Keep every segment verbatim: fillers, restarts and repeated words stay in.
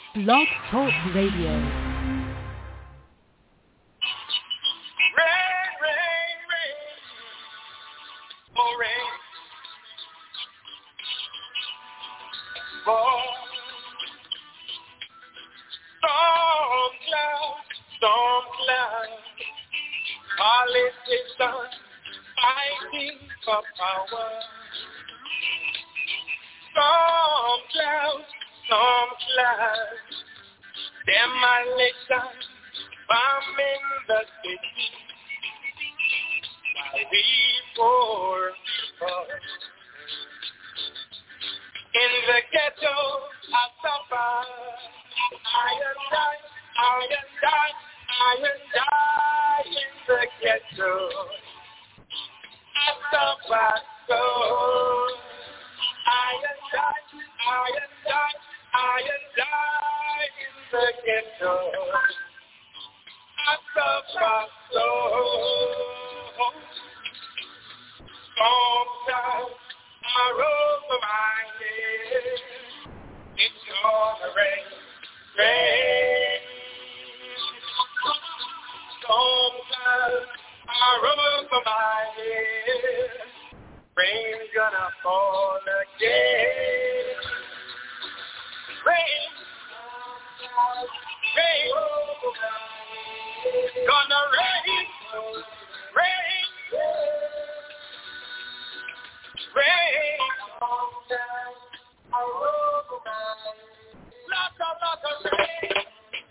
Blog Talk Radio. Rain, rain, rain, oh rain, oh, storm cloud, storm cloud, politicians fighting for power. Storm cloud, storm cloud, demolition, bombing the city. We poor people in the ghetto, I suffer. I and I, I and I, I and I in the ghetto, I suffer so. I and I, I and I, I and I in the ghetto, I suffer so. Storm clouds are over my head. It's gonna rain, rain. Storm clouds are over my head. Rain's gonna fall again. Rain, rain, gonna rain, rain, rain. Lots of, lots of rain.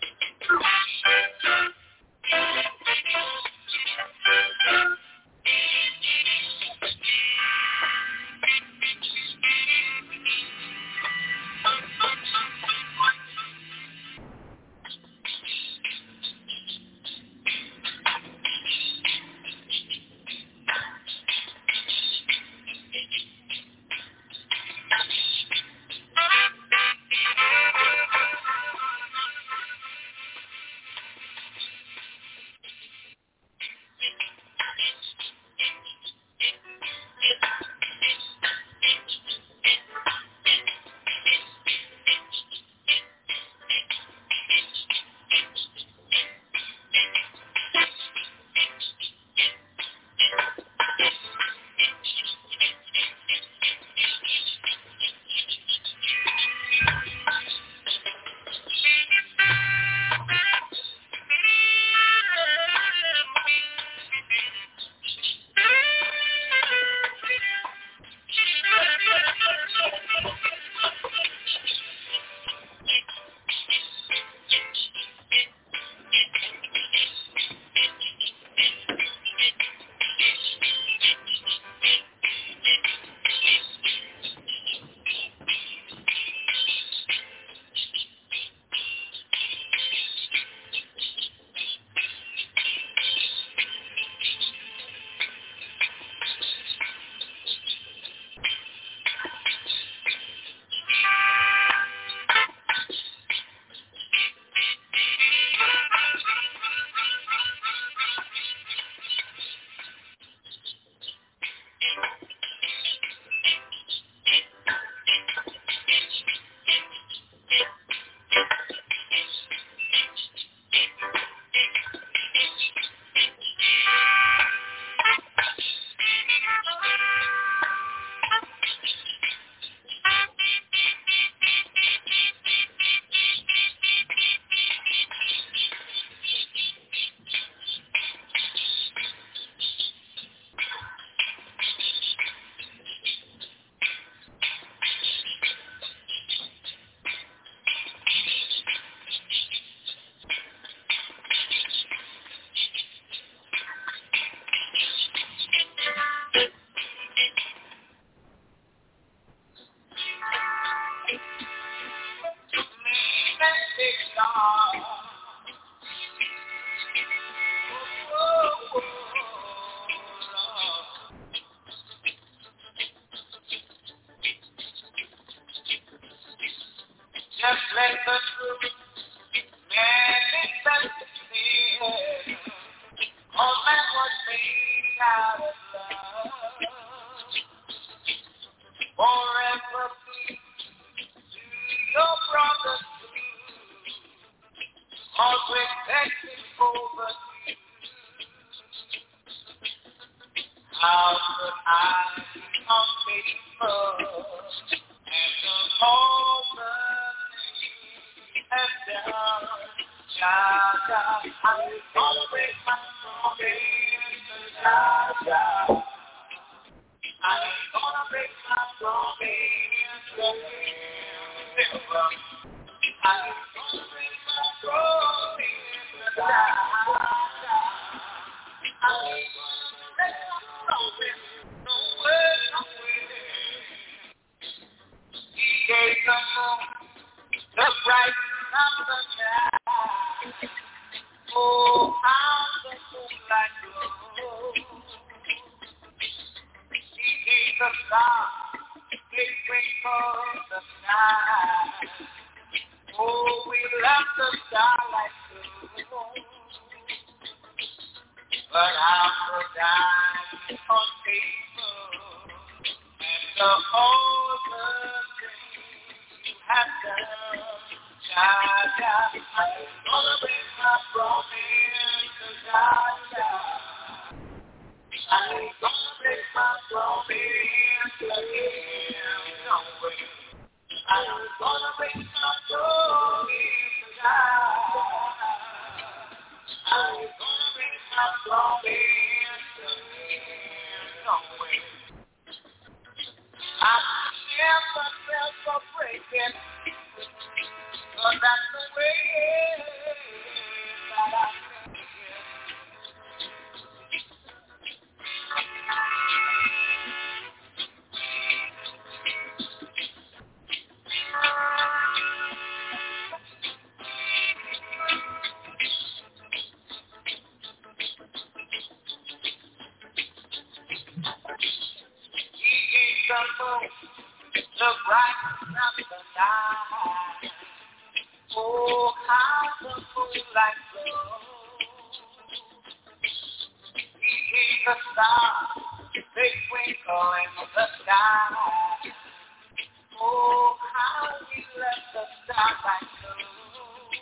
Just let the truth manifest itself. All that was made out of love. Forever be to your brother too. reflecting over you. How could I be unfaithful after all the things I've done? Jah, Jah, I'm gonna break my promise, Jah, Jah. I'm gonna break my promise, never. I'm gonna break my promise, Jah, Jah. I'm gonna break my promise, no way, no way. He gave the moon, the bright and the night. Oh, how the moonlight glows. He gave the stars, they twinkle the sky. Oh, we love the starlight too. But how could I be unfaithful after all the things you have done? Jah, Jah, I'm gonna break my promise, Jah, Jah. I'm gonna break my promise again, no way. I'm gonna break my promise, Jah. I'm gonna break my promise again, no way. I am myself for breaking. But that's the way that I make it. He gave the moon, the brightness of the night. Oh, how the moonlight glows. He gave the stars, they twinkle in the sky. Oh, how we let the starlight glow.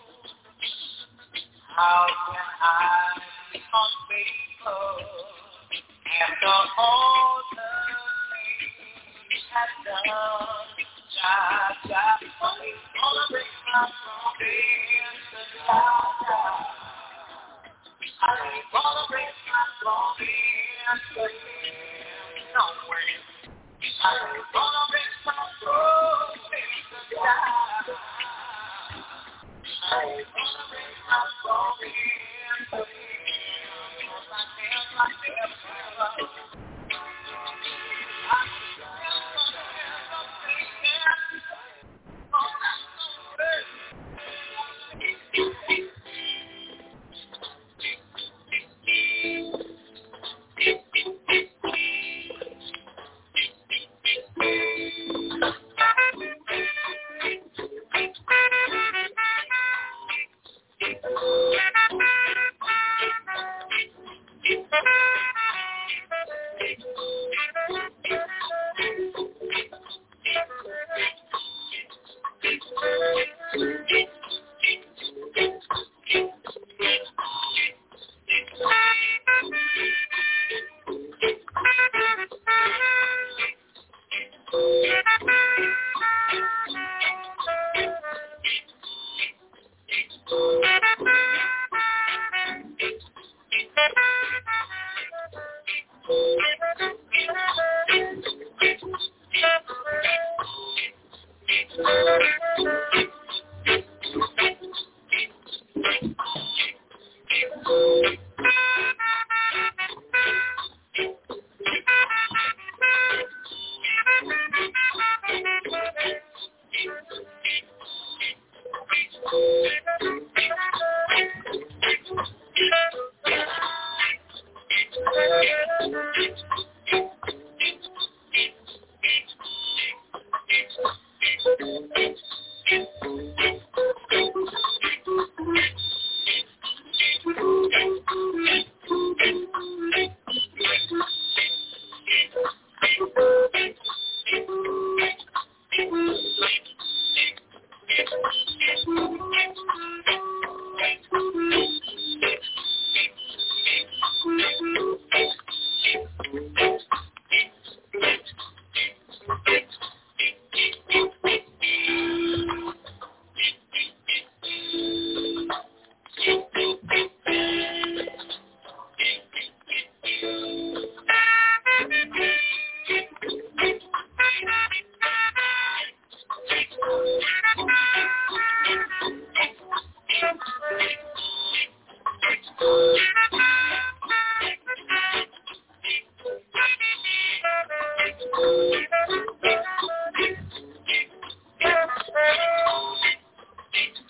How can I be unfaithful after all the things you have done? Jah, Jah, I'm gonna break my promise, Jah, Jah. I'm gonna break my promise again, no way. I'm gonna break my promise, Jah. I'm gonna break my promise again, 'cause I never, never, I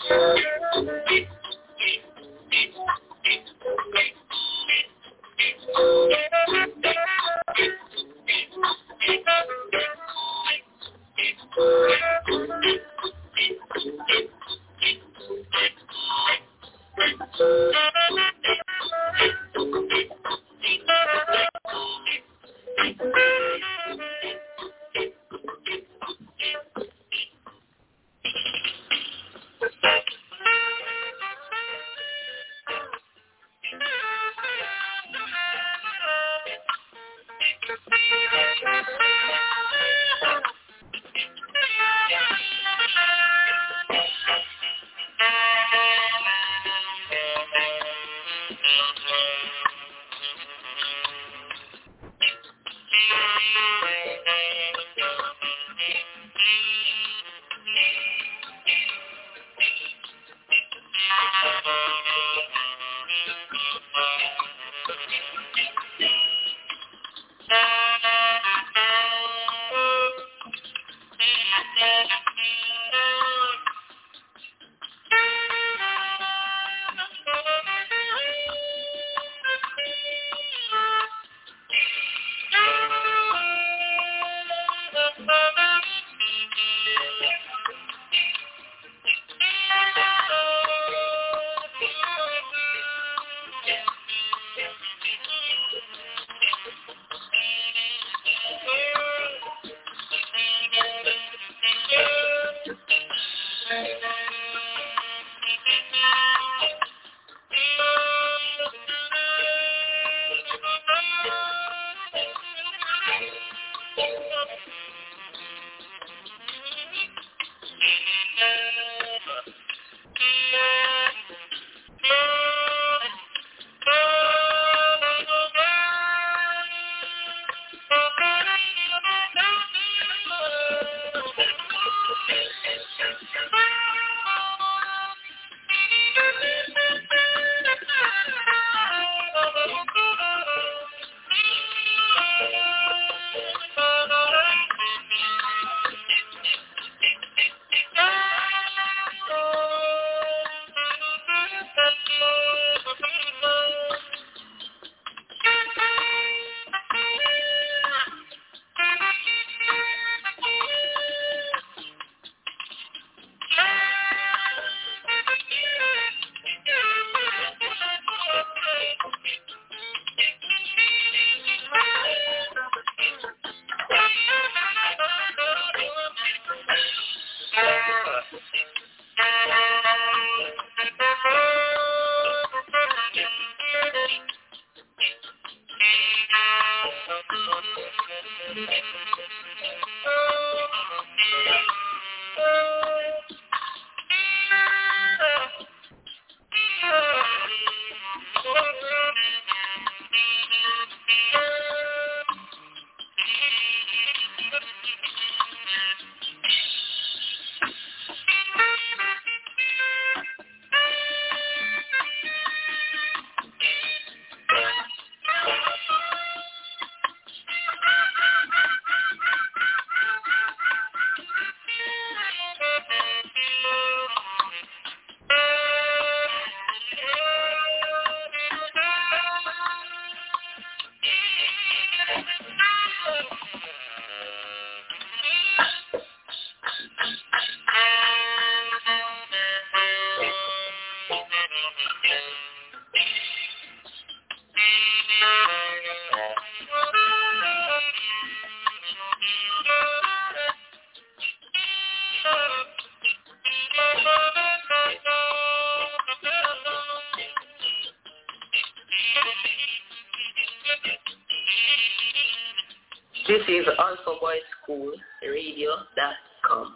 This is Alpha Boy School Radio dot com.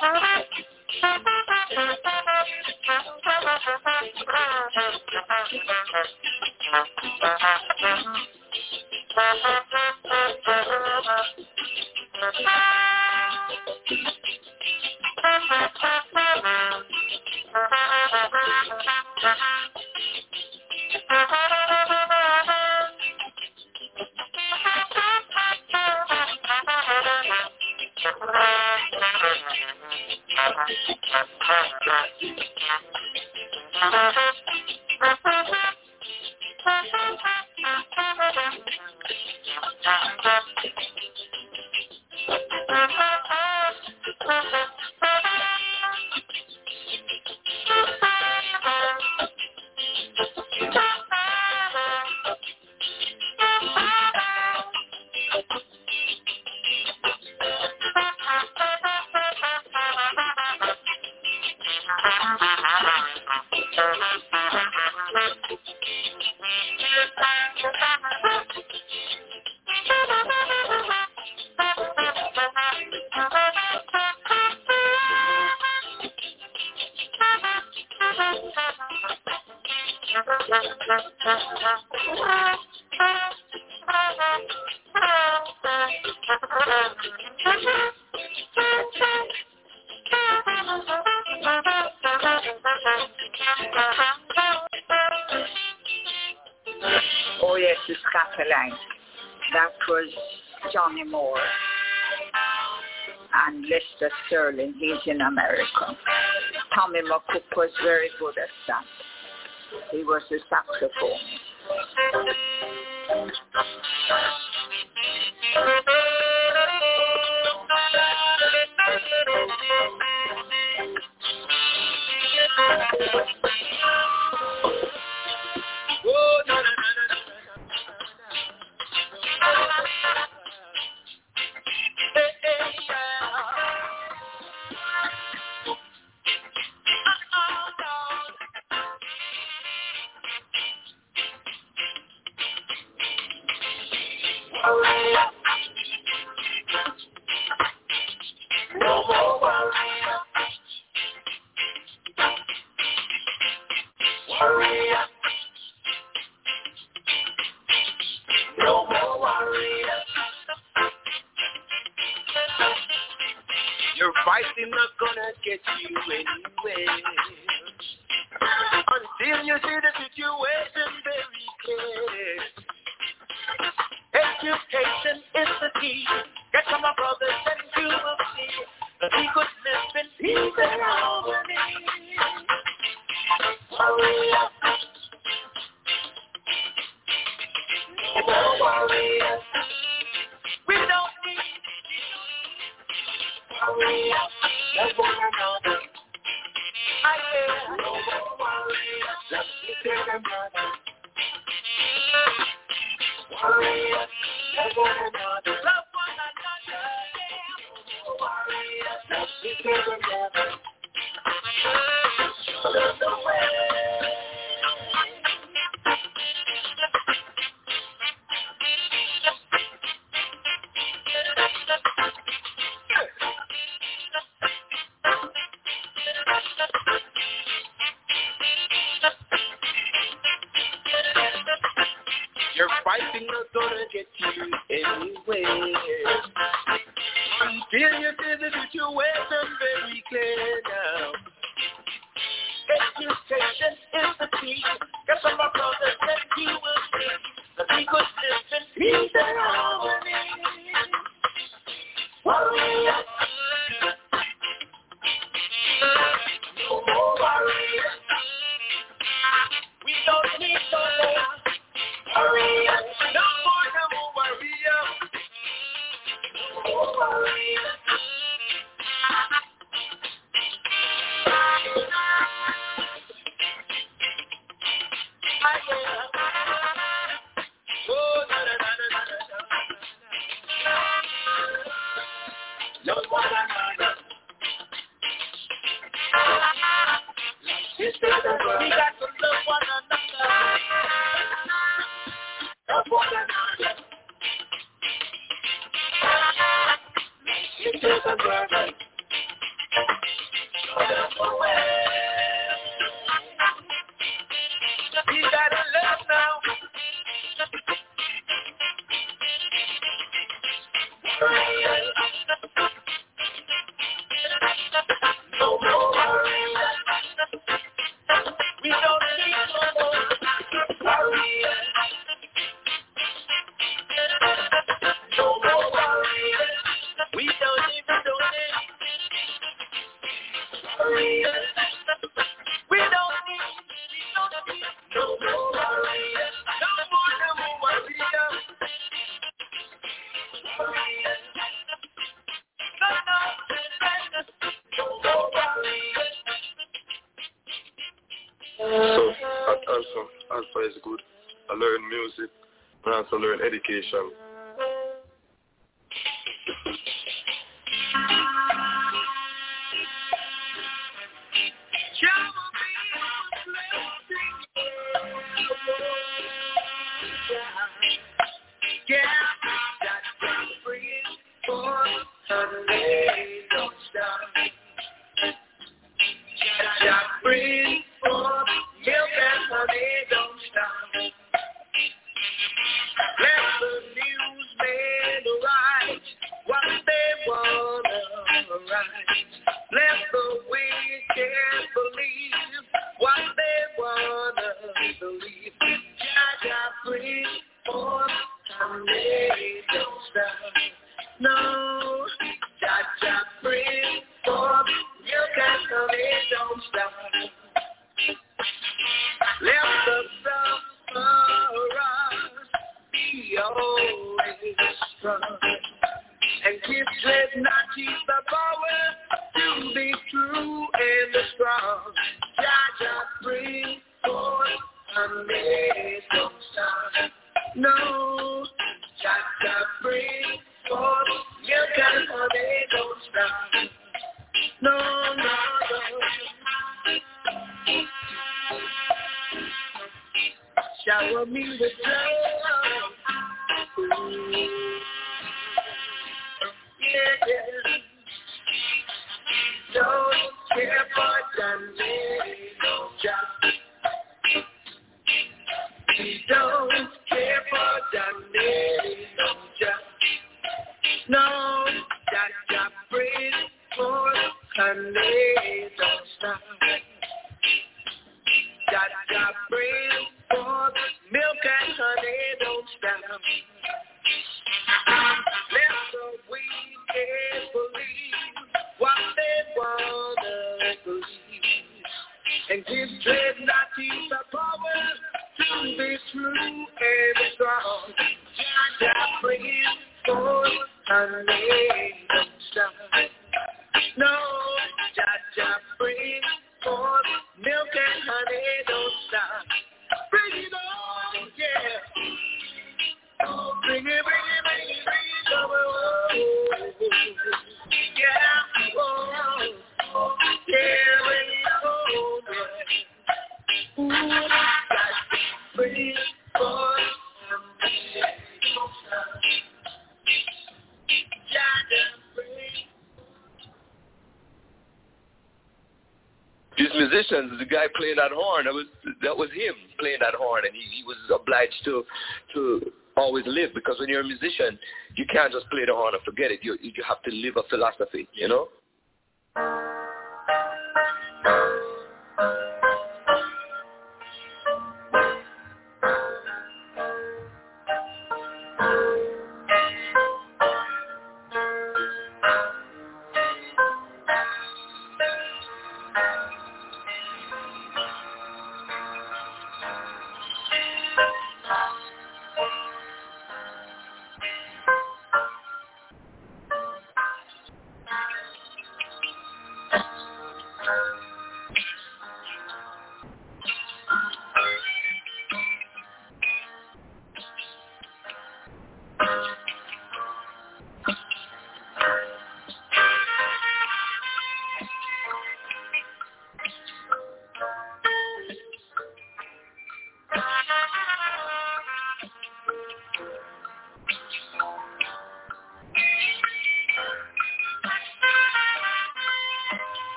Oh yes, it's Scotland. That was Johnny Moore and Lester Sterling. He's in America. Tommy McCook was very good at that. He was a saxophone. Your fighting not gonna get you anywhere until you see the situation very clear. Education is the key. Get to my brothers and you will see that we could live in peace and harmony. Hurry up. No more warriors. We don't need hurry up. Let's one another. I hear no more warriors. Let's be together. Hurry up. Let's one another. Love one another. No more warriors. Let's be together. Show us the way. Your fighting not gonna get you anywhere until you see the situation very clear now. Education is the key. Get some my brothers and you will see that we could live in peace and harmony. Hurry up. No more warriors. We don't need no more. Hurry up. No more, no more warriors. No more warriors. Oh, na na na na na na. Love one another. We got to love one another. more warriors. No more, no more warriors. Warriors. No, no, no more warriors. So, also, Alpha is good. I learn music, and also learn education. Shower me with love. Yeah, yeah. Don't care for Sunday, no job. We don't care for Sunday, no job. No, that job brings for Sunday, don't stop. That job brings for milk and honey, don't stop. Let the weekend believe what they wanna believe, and give dreadnoughties the power to be true and strong. Jah brings forth honey, don't stop. No, Jah brings forth milk and honey, don't stop. Bring it on, yeah. Oh, bring it, bring it, bring it, bring it, oh, yeah, oh, yeah, bring it on, yeah. Ooh, bring it on, These musicians, the guy playing that horn, that was that was him playing that horn, and he, he was obliged to to always live, because when you're a musician, you can't just play the horn and forget it. You you have to live a philosophy, you know.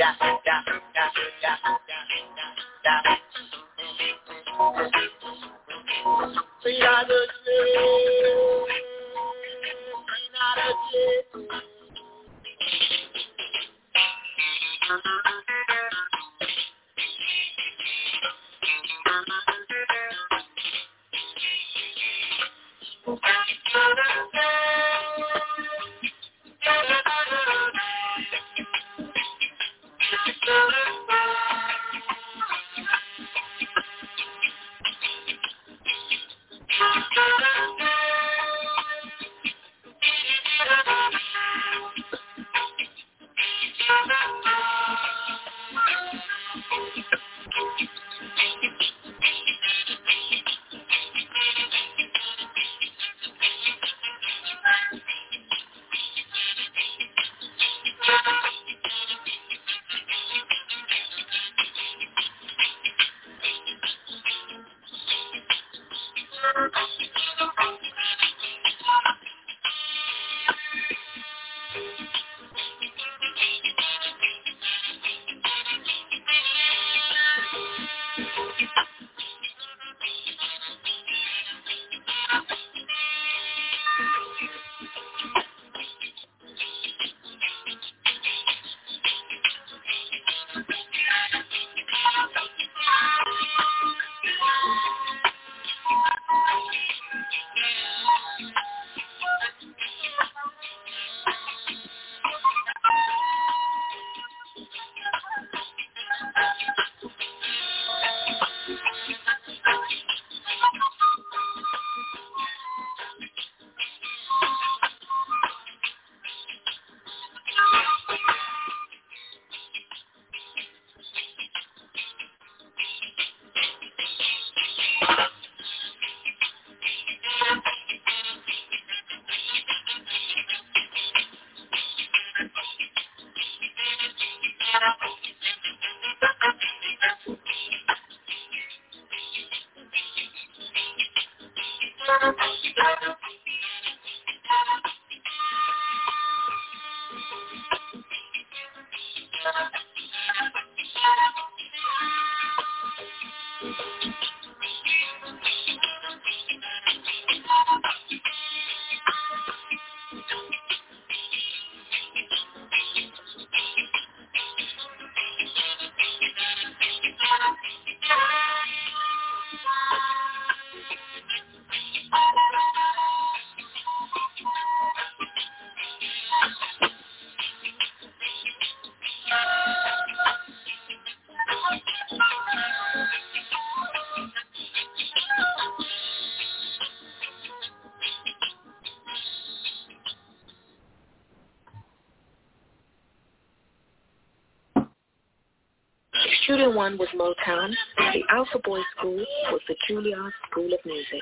Studio One was Motown. The Alpha Boy School was the Juilliard School of Music.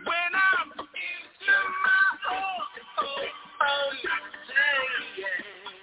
When I'm into my own, own, own, yeah.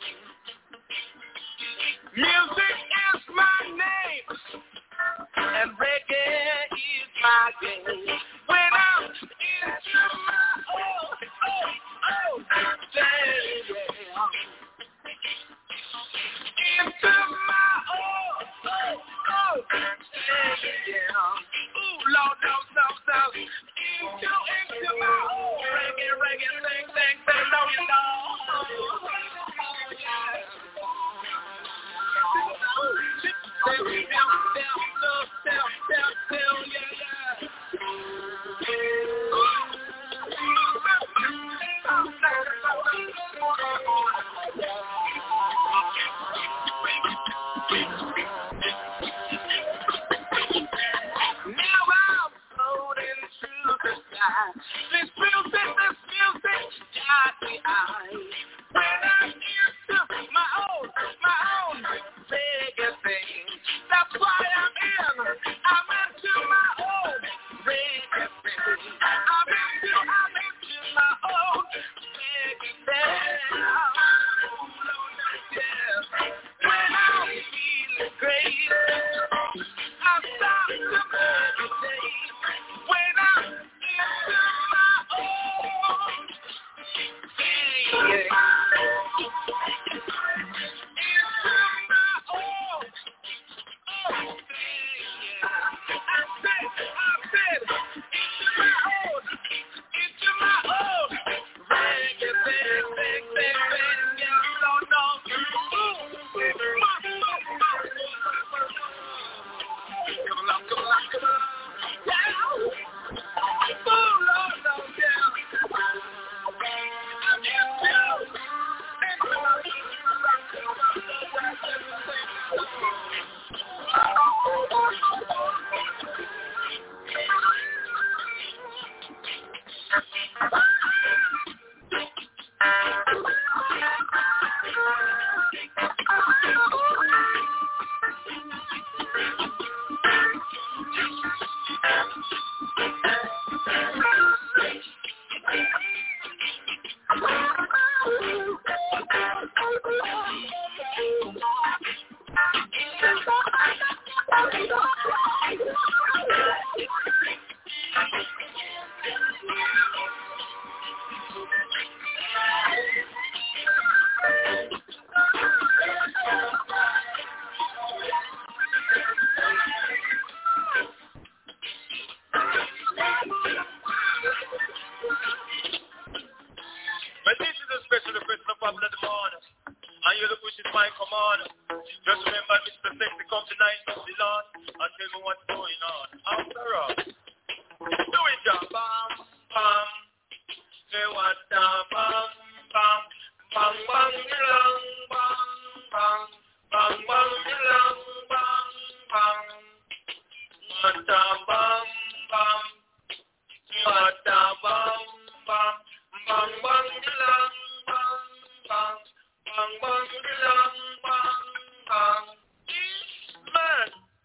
But this is a special request of Pablo the morning. And you're the push is my command. Just remember Mister Sexy come tonight of the Lord and tell me what's going on. After all, do it, John. Bam, bam. Say what the bam, bam. Bang, bang, long, bang, bang. Bang, bang, long, bang, bang. What the bam, bam. Say what the bam, bam. Bang, bang, long, bang, bang. Bang, bang, long, bang, bang. Man,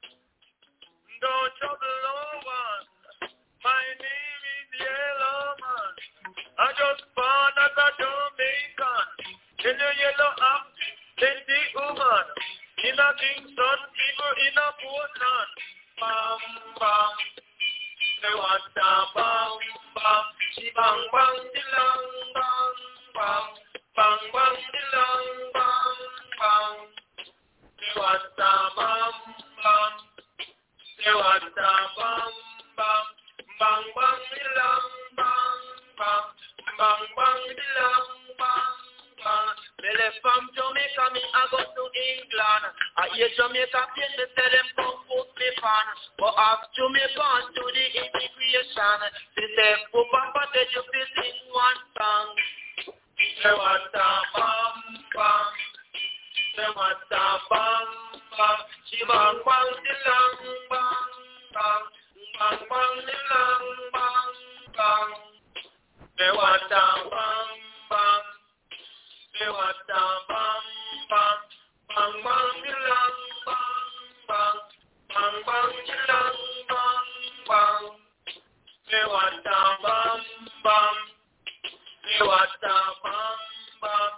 don't trouble no one. My name is Yellow Man. I just born as a Jamaican. In a yellow app, plenty woman. In a Kingston, people in a Portland. Bam, bam. They want a bam, bam. She bang, bang, the long, bang, bang. Bang, bang, the long, bang, bang. They want a bam, bam. They want a bam, bam. Bang, bang, the long, bang, bang. Bang, bang, the long, bang, bang. Me left from Jamaica, me I go to England. I hear Jamaica pain, me tell them come put me pan. But after me gone to the immigration, they say, oh Papa, tell you to sing one song. Say what a bam, bam. Say what a bam, bam. She bang, bang, the long, bang, bang. Bang, bang, the long, bang, bang. Say what a bam, bam. Say what a bam, bam. Bang, bang, the long, bang, bang. Bang, bang, the long, bang, bang. Say what a bam, bam. Say what a bam, bam.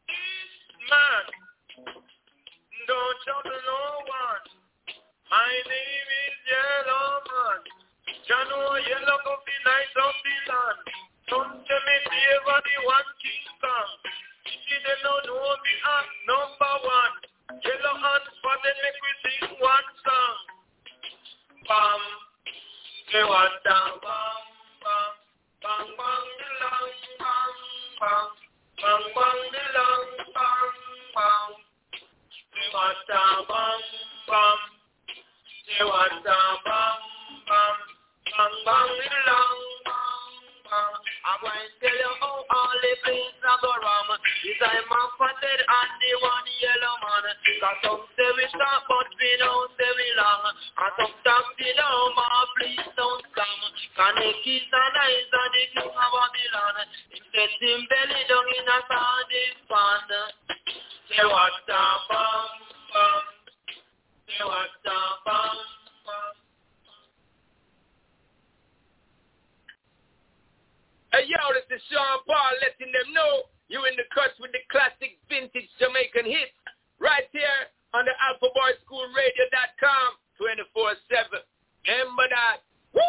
Man, don't trouble no one. My name is Yellow Man. You know yellow coffee night of the land. Don't tell me favor the one king song. If you don't know me at number one. Yellow and spotted make we sing one song. Bam. Say what a bam, bam. Bang, bang, the long, bang, bang. Bang, bang, the long, bang, bang. Say what a bam, bam. Say what a bam, bam. Bang, bang, the long, bang, bang. I'm going to tell you how all the things are go wrong. Is I'm a fatted and the one yellow man. Cause some say we start but we don't say we long. And some talk the down, ma please don't come. Can the kiss and eyes and the king of Babylon. Him set him belly down in a sandy pan. Say what a bam, bam. Say what a bam, bam. Hey yo, this is Sean Paul letting them know you in the cuts with the classic vintage Jamaican hits right here on the alpha boy school radio dot com twenty-four seven. Remember that. Woo!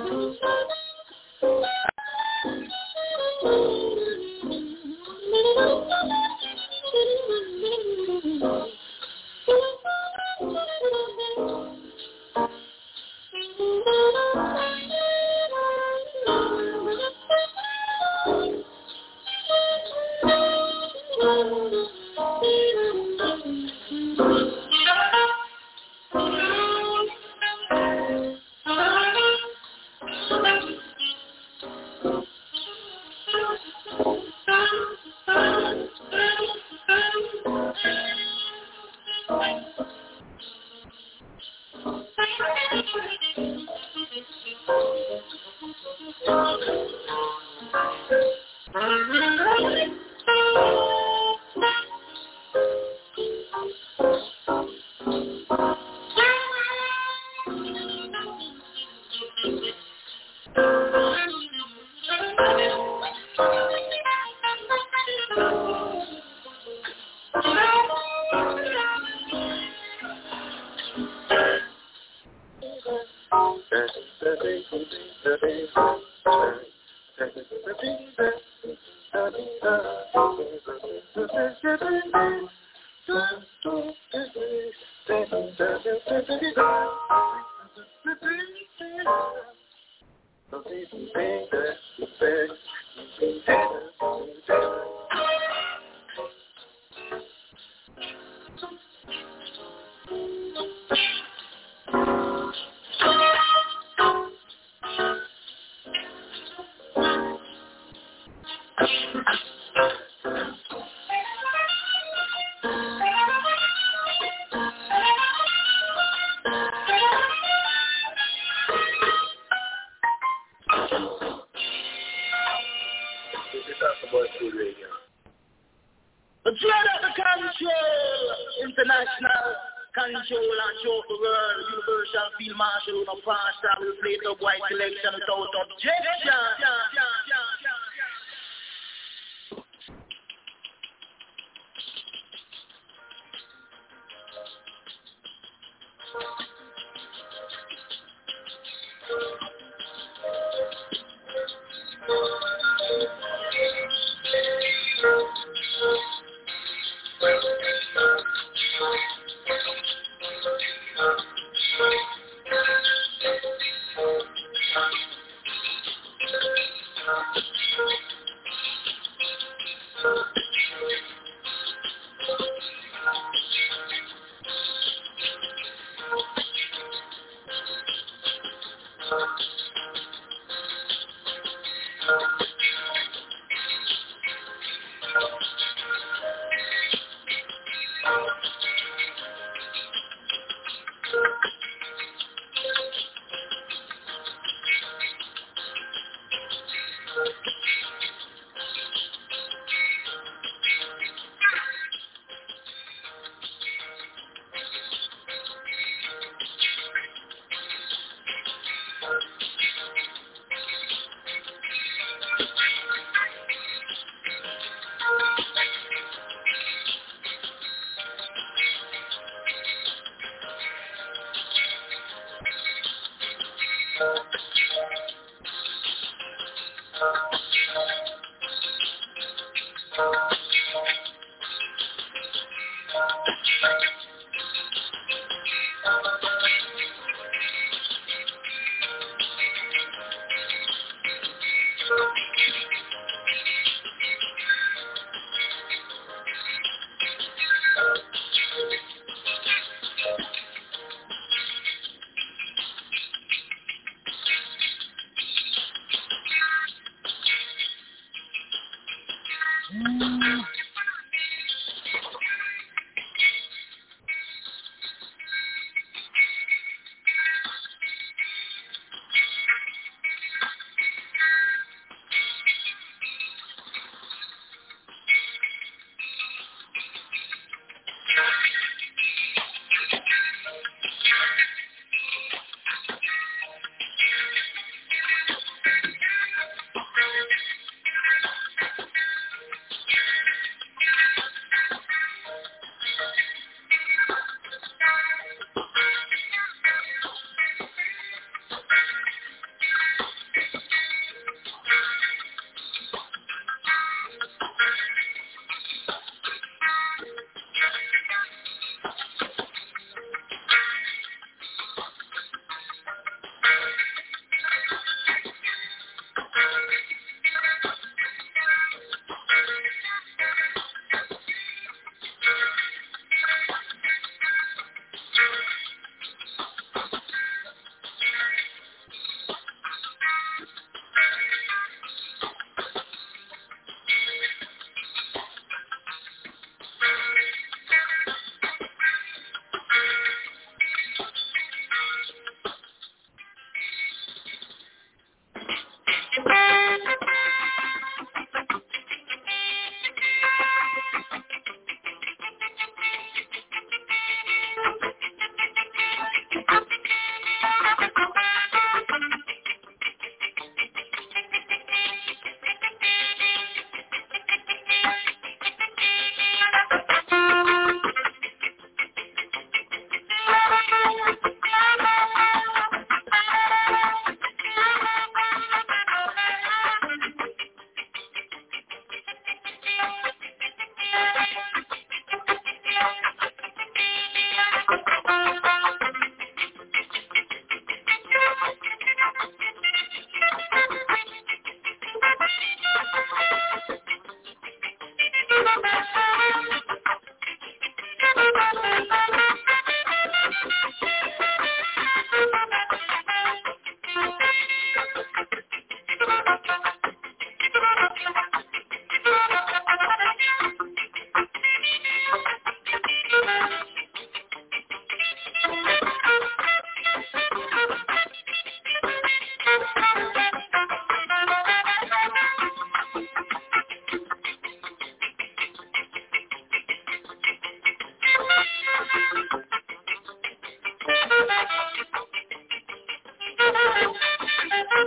Mm-hmm.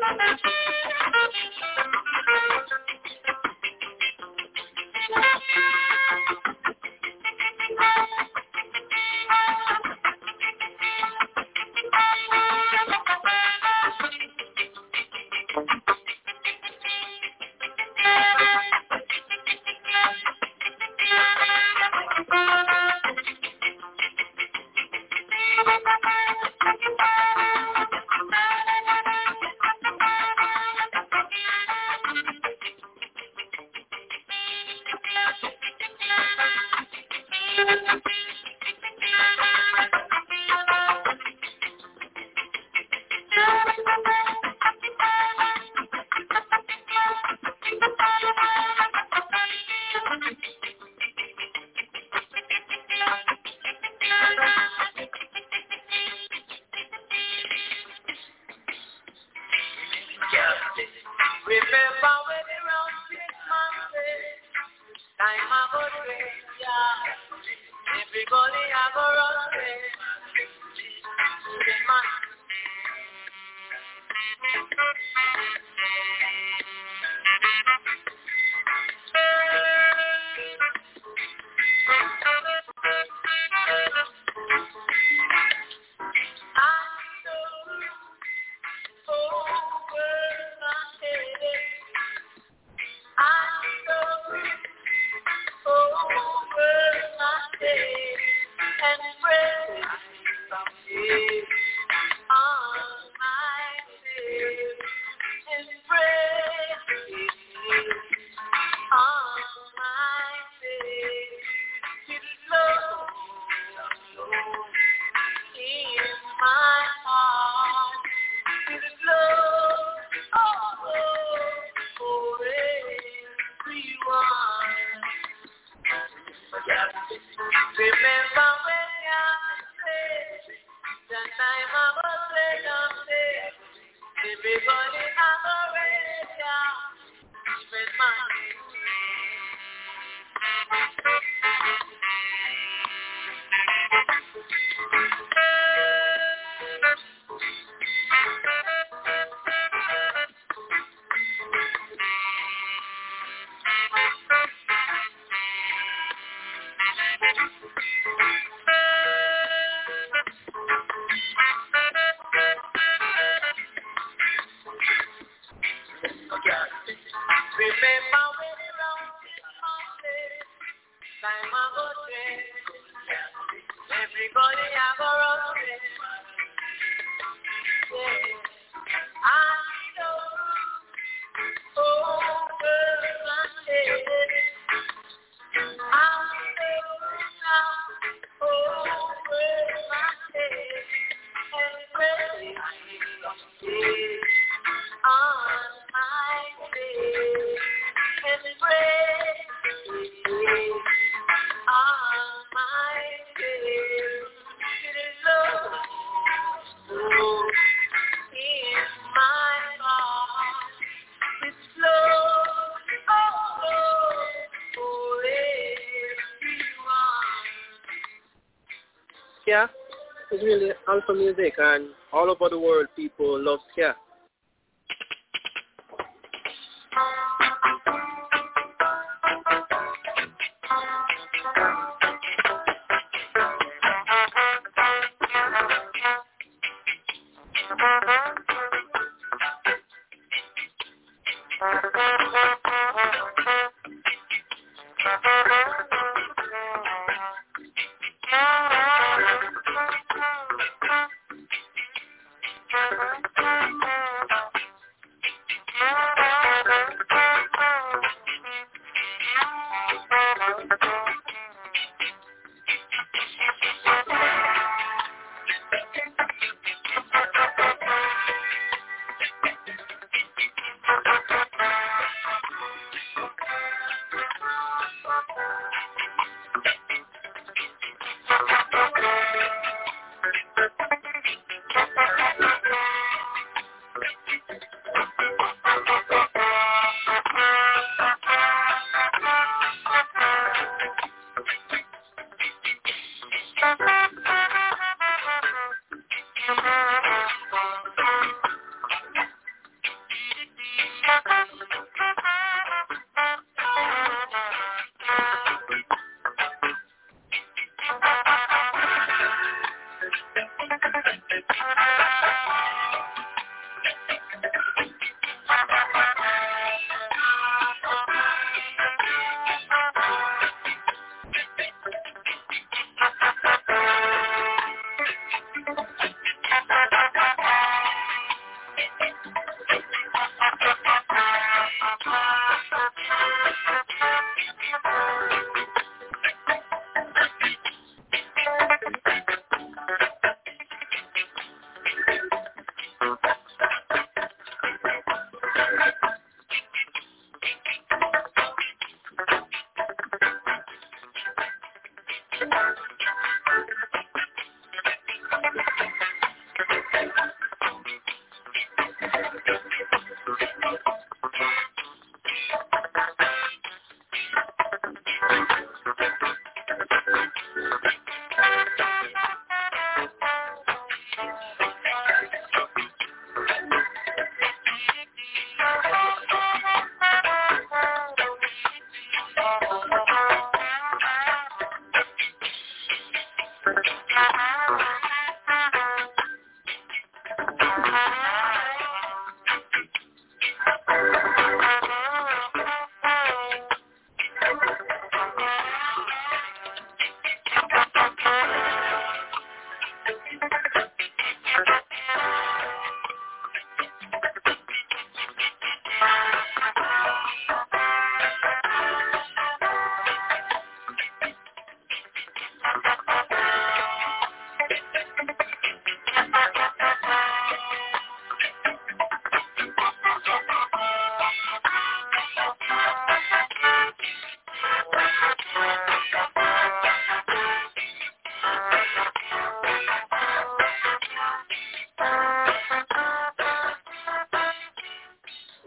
Ska is really alpha music, and all over the world people love ska.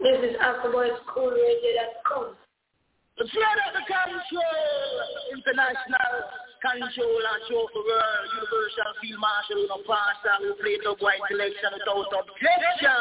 This is Alphaboy School Radio dot com. Straight up the control, international control and show the world, universal field marshal, no pastor, who play the white selection without objection.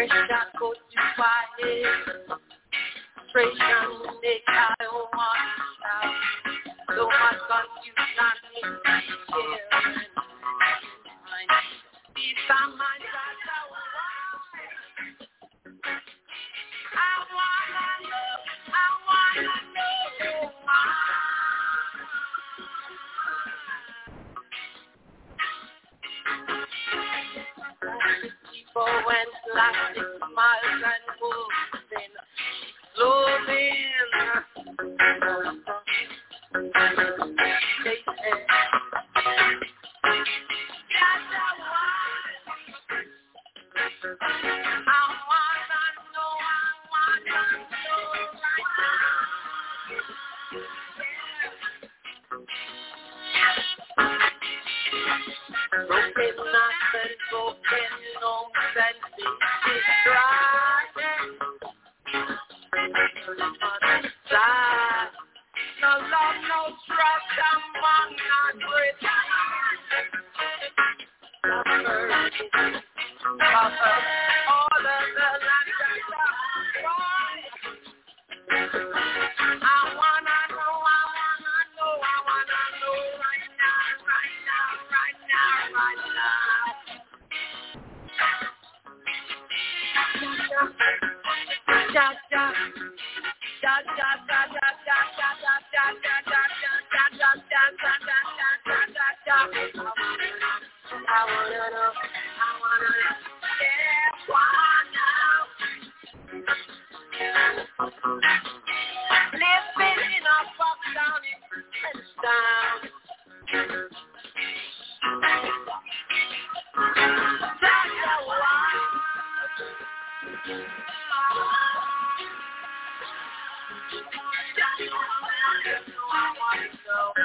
pressure go to fire. Frustration make I want to shout. So much confusion in my children. Peace of mind, that's how I wanna know, I wanna know why. People went plastic smiles and moving, clothing. They said, that's the one. I wanna know, I wanna know right now. Broken nothing, broken no sense, it's driving. Sad. No love, no trust among our great. Cover all of the land that's why. I wanna know, I wanna know, I wanna know right now, right now, right now, right now. Ja, ja, ja, ja, ja, ja, ja, ja, ja, ja, ja, ja, ja, ja, ja, ja. I wanna know, I wanna know, yeah, why now? Living in a box down in Princeton. That's the why. I want to know.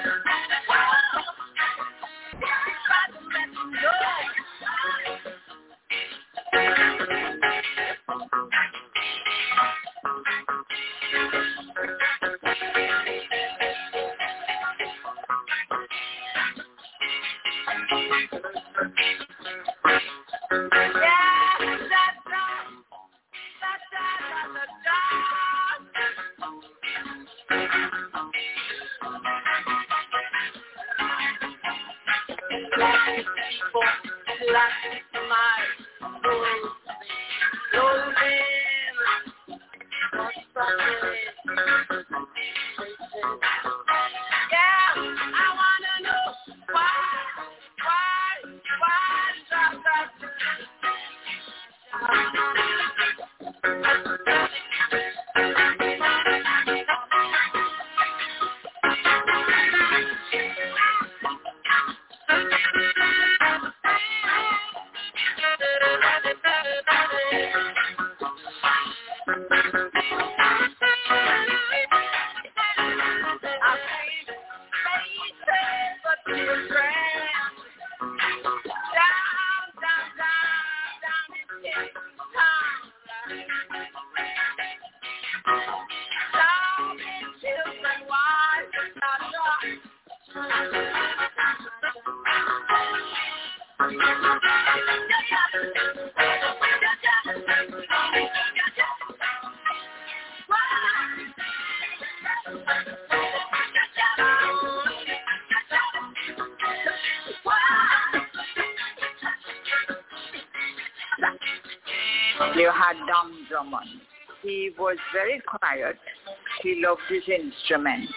You had Dom Drummond. He was very quiet. He loved his instrument.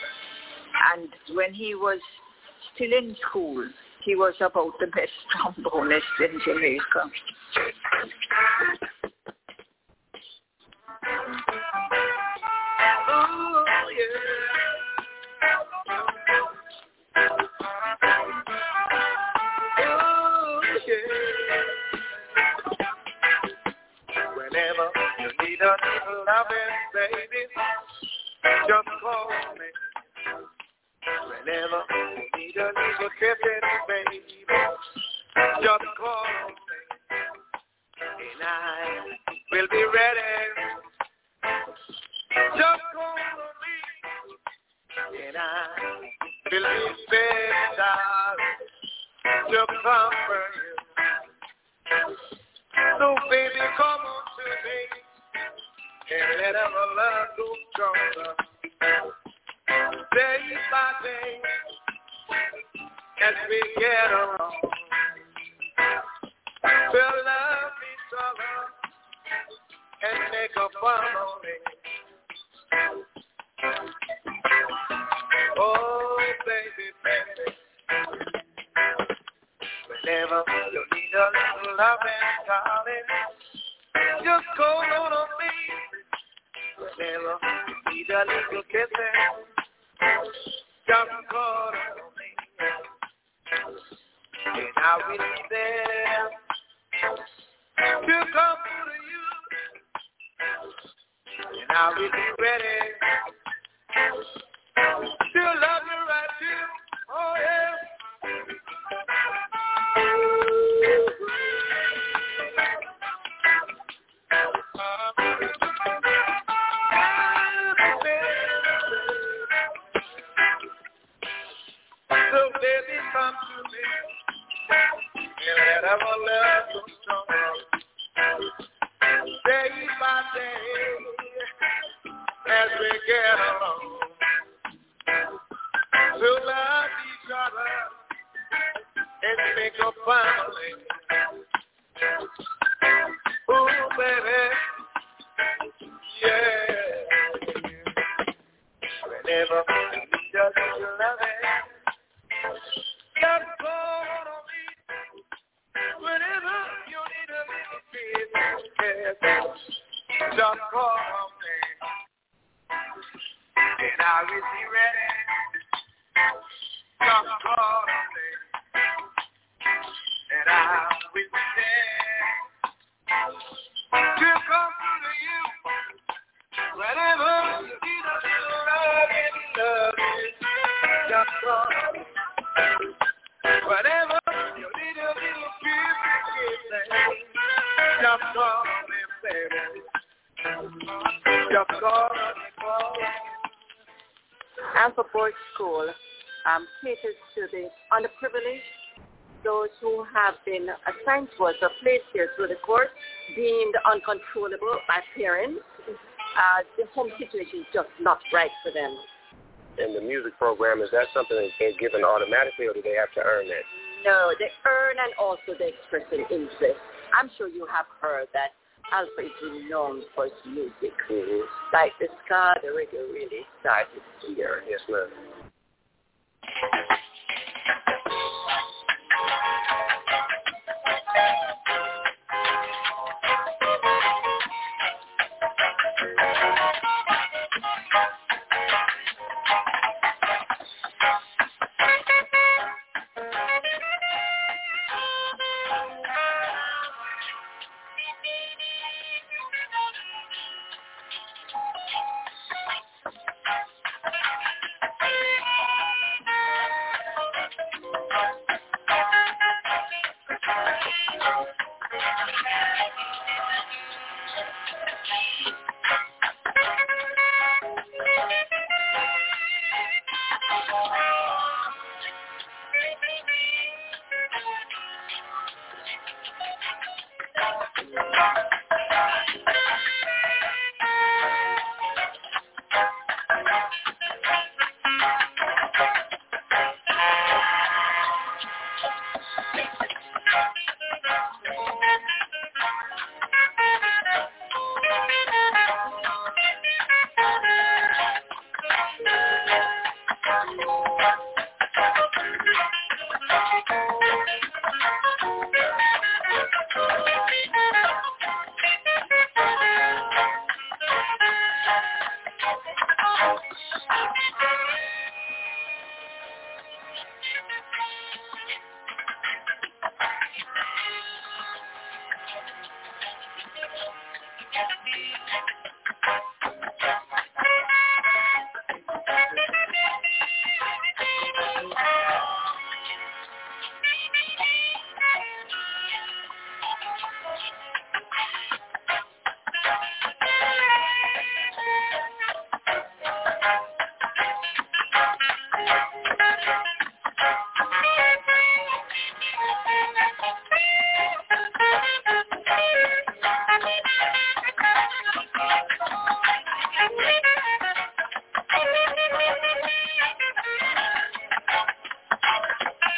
And when he was still in school, he was about the best trombonist in Jamaica. Oh, yeah. Oh, yeah. Whenever you need a little loving, baby, just call me. Whenever you need a little kissing, baby, just call me. And I will be ready. Just call me. And I will be better to comfort you. So baby, come on. me, and let our love go stronger. Day by day, as we get along, we'll love each other and make a family. Oh, baby, baby, whenever you need a little love and darling, just call on me. Whenever you need a little kissing, just call on me, and I will be there to come to you, and I will be ready to love you right too. Oh yeah. So baby, come to me, and let our love go strong. Day by day, as we get along, we'll love each other and make a family. Oh, baby, yeah. Whenever you need a little loving, just call on me. Whenever you need a little peace, just call on me, and I will be ready. Just call on me, and I will be there to come to you. Whenever you need a little love and love, just call on me. Whenever you need a little kiss, just call on me, baby. Just call on me, call on me. Alpha Boys School um, caters to the underprivileged, those who have been assigned to us or placed here through the course, deemed uncontrollable by parents. Uh, the home situation is just not right for them. And the music program, is that something that they're given automatically, or do they have to earn that? No, they earn and also they express an interest. I'm sure you have heard that Alpha is renowned for its music. Mm-hmm. Like the ska, the reggae really started here. Yes, ma'am.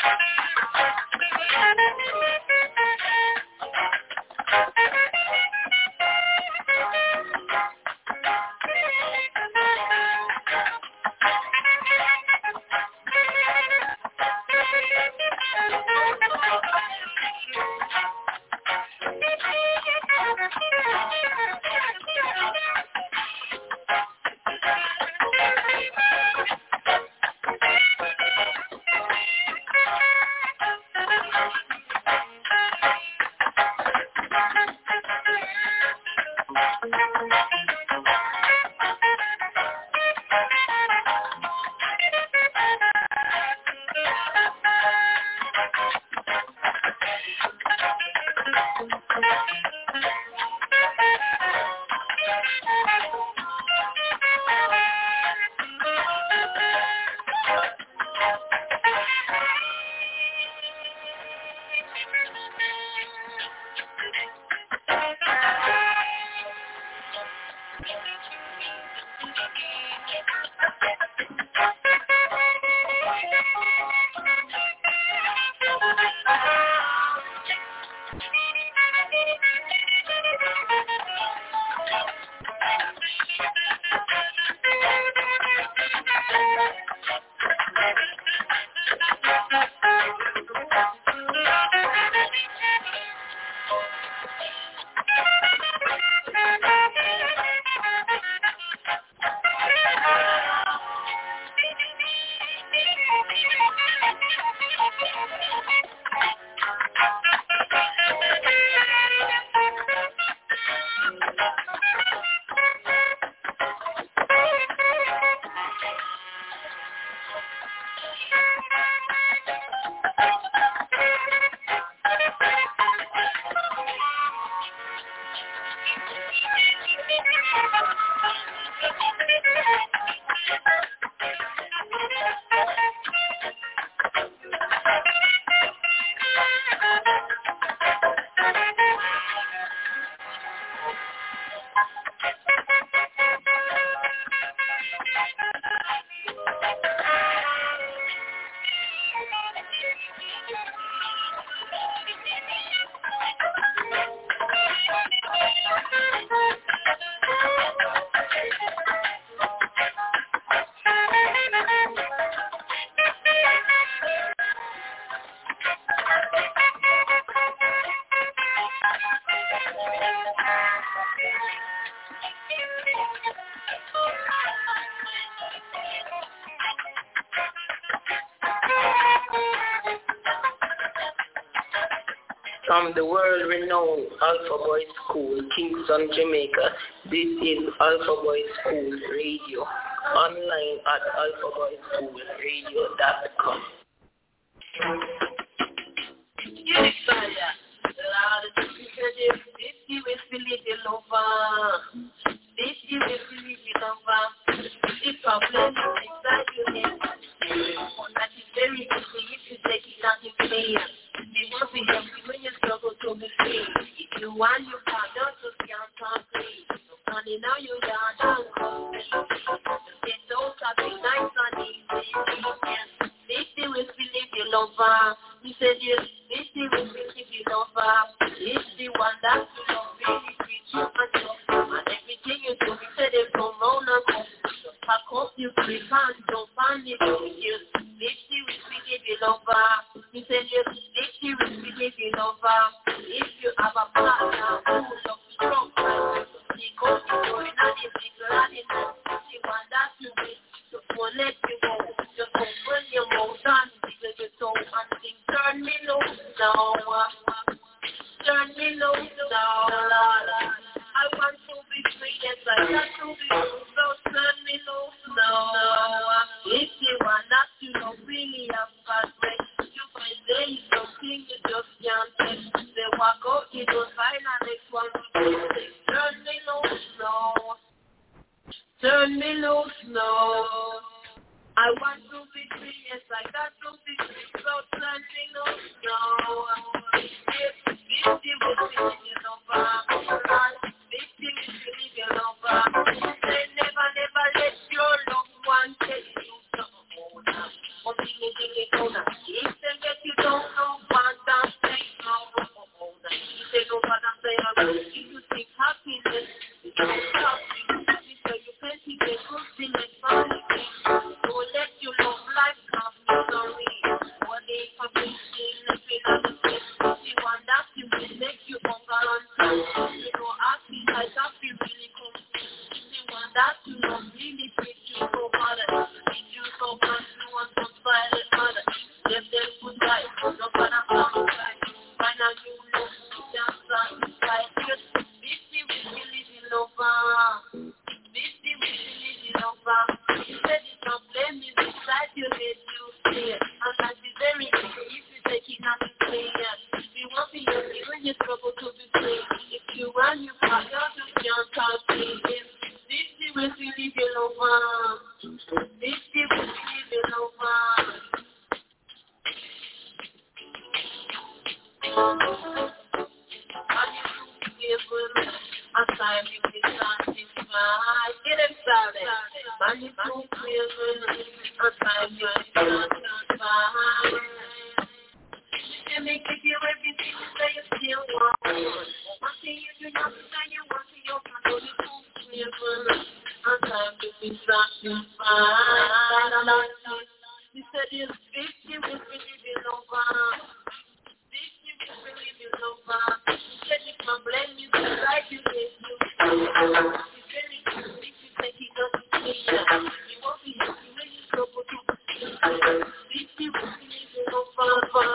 From the world-renowned Alpha Boy School, Kingston, Jamaica, this is Alpha Boy School Radio, online at alpha boy school radio dot com. Yes, fire. Lord, this you will believe in over. This you will believe in over. The problem is inside your head. That is very easy if you take it out in prayer. It won't be helpful when you struggle to be free. If you want your father to count on free, money now you got on come. They don't have a nice and easy. This you will believe in over. He said yes, this you will believe in over. It's the one that you don't really treat you and you. And everything you do, he said it from round and come. Pack up your free hands, don't find it over here. This you will believe in over. He said yes, this you will believe in over. If you have a partner who loves strong, he goes to go in and he's glad in it. The one that you will, just won't let you go. Just open your mouth and wiggle your toe and sing, turn me loose now. Turn me loose now, Lord. I want to be free, yes, I want to be loose, so turn me loose now. If you want that, you don't really have bad breath. You find there is something you just can't take. They walk out, you don't find the next one to do. Turn me loose now. Turn me loose now. I want to be free, yes, I got to be free, so turn me loose now. If this you will be living over, this thing is living over. Say never, never let your loved one tell you something. Something is in the corner. If they get you trouble to be free. If you and you fire, you can't touch me. This is where we live in over. This is where we live in over. A time you be satisfied. Get it started. Man, it's too crazy. A time you be satisfied. You make it you everything you say you still want. One thing you do not say you want to your control. It's too crazy. A time you be satisfied. You said it's fifty with me living over. Fifty with me living over. You can blame you like you did. You very good. You take it up to me. You won't be happy when you go to the fifty with me living over.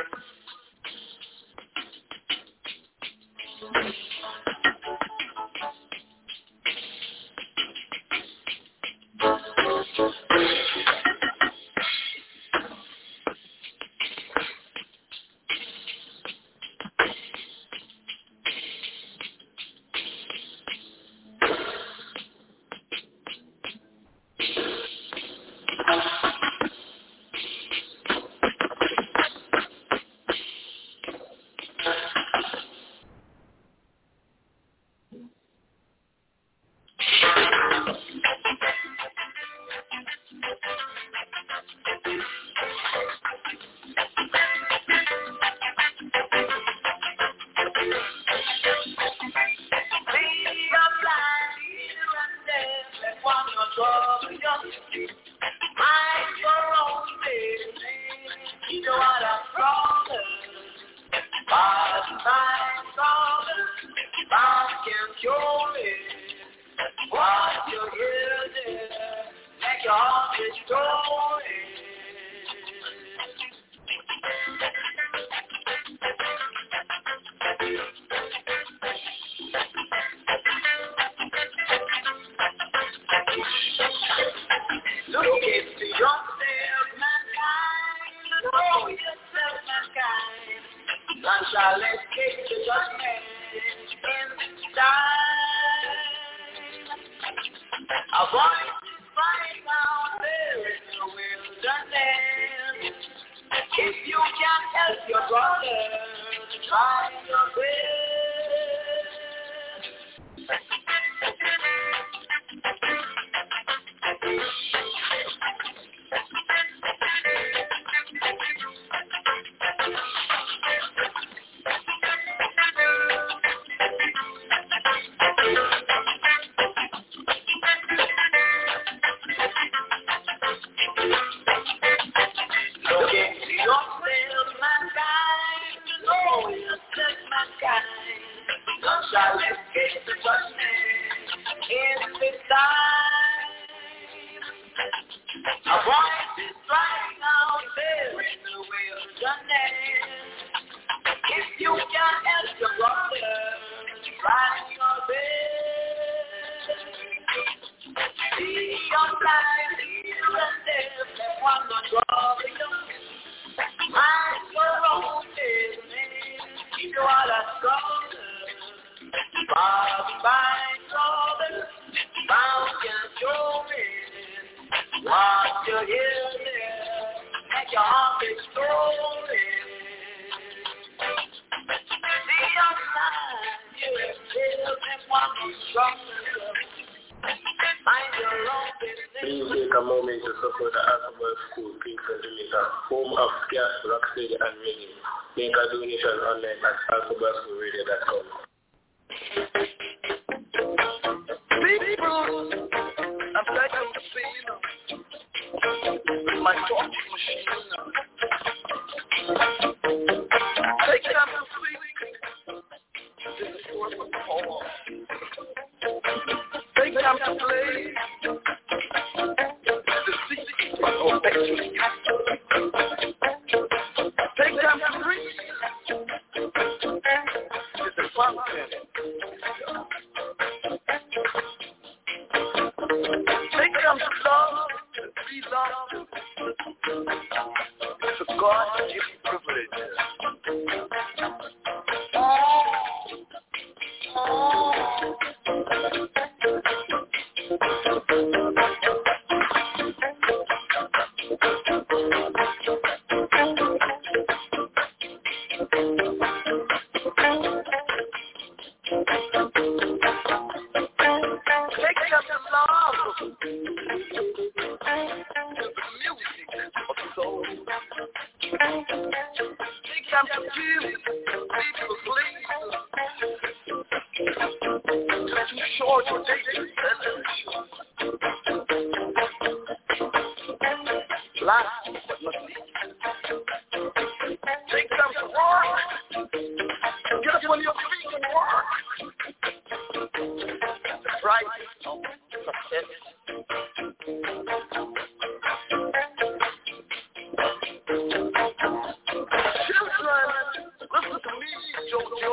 Please take a moment to support the Alphabet School, Kingston, Jamaica, home of Scarce, Rocksteady, and Reggae. Make a donation online at alphabet school radio dot com. People, I'm taking the scene with my talking machine. Take time to speak. This is for the poem. Take time to play. The secret of victory. Take time to breathe. It's a fountain. Take time to love and be loved. It's a God-given privilege. All them to kill, people sleep. Just too short to take it. Last but not least, take them to work. Get up on your feet and work. That's right. Success. Children, listen to me, Jojo.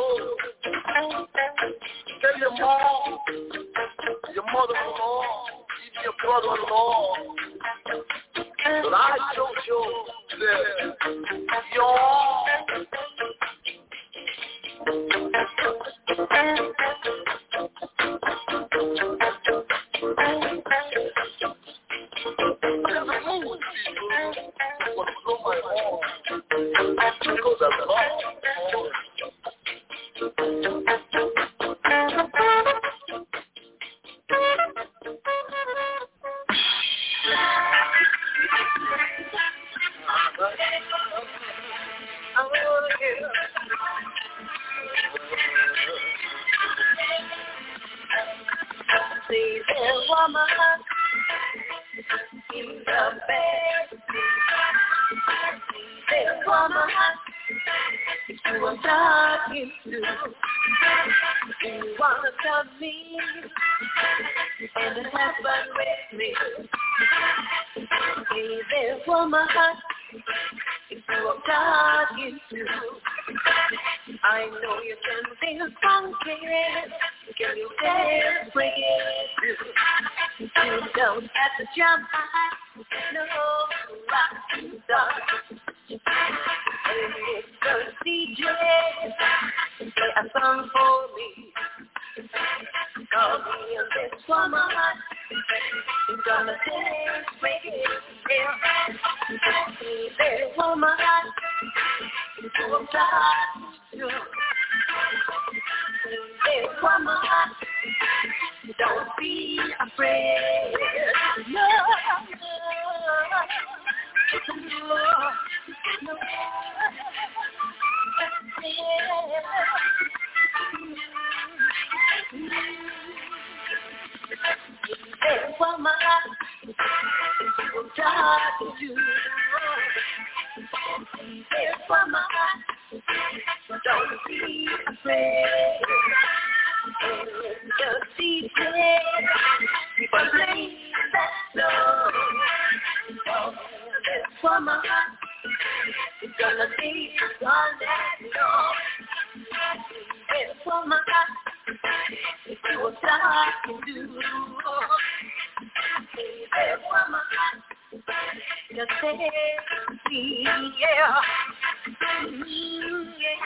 Tell your mom, your mother-in-law, even your brother-in-law, that I, Jojo, said, y'all. There's a mood, people, what blow my heart, because I love See that woman in the bed. See that woman who I'm talking to. You wanna come me and happen with me. See that woman who I'm talking to. I know you can feel funky. Can you dance with it? You don't have to jump high. No, rock to stop. And it's the D J. Play a song for me. Call me and this woman. I'm gonna dance with it. See that woman. Who I'm talking to. Hey, woman, don't be afraid. No, no, no. Hey, woman, I'm talking to. Hey, woman, don't be afraid. Just see it. People play that song. That woman is gonna be all that long. That woman is what I can do. That woman just say me, yeah. Mm, yeah.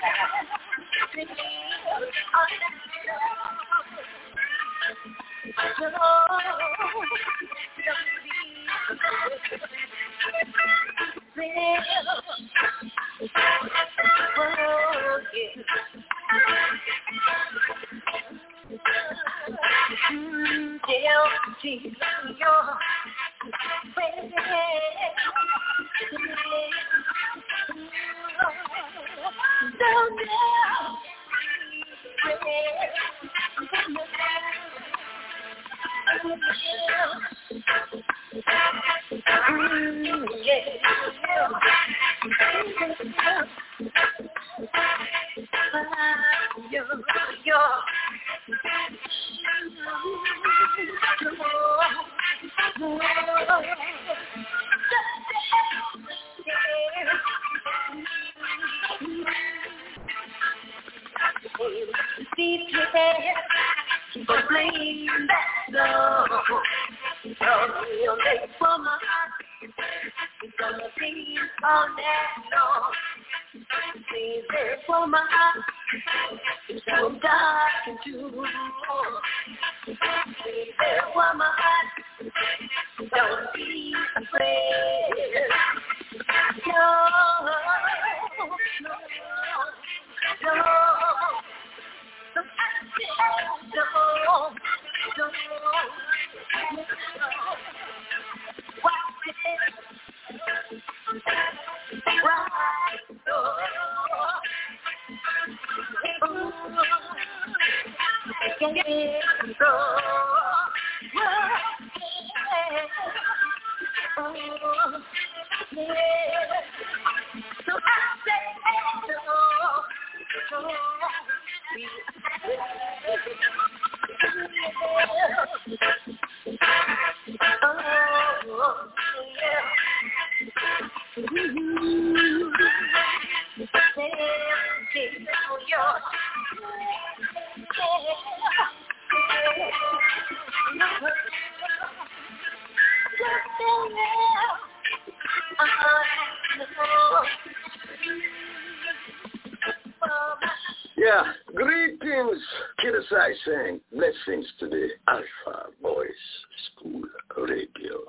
Right. Yeah, greetings, Kidasai saying blessings to the Alpha Boys School Radio.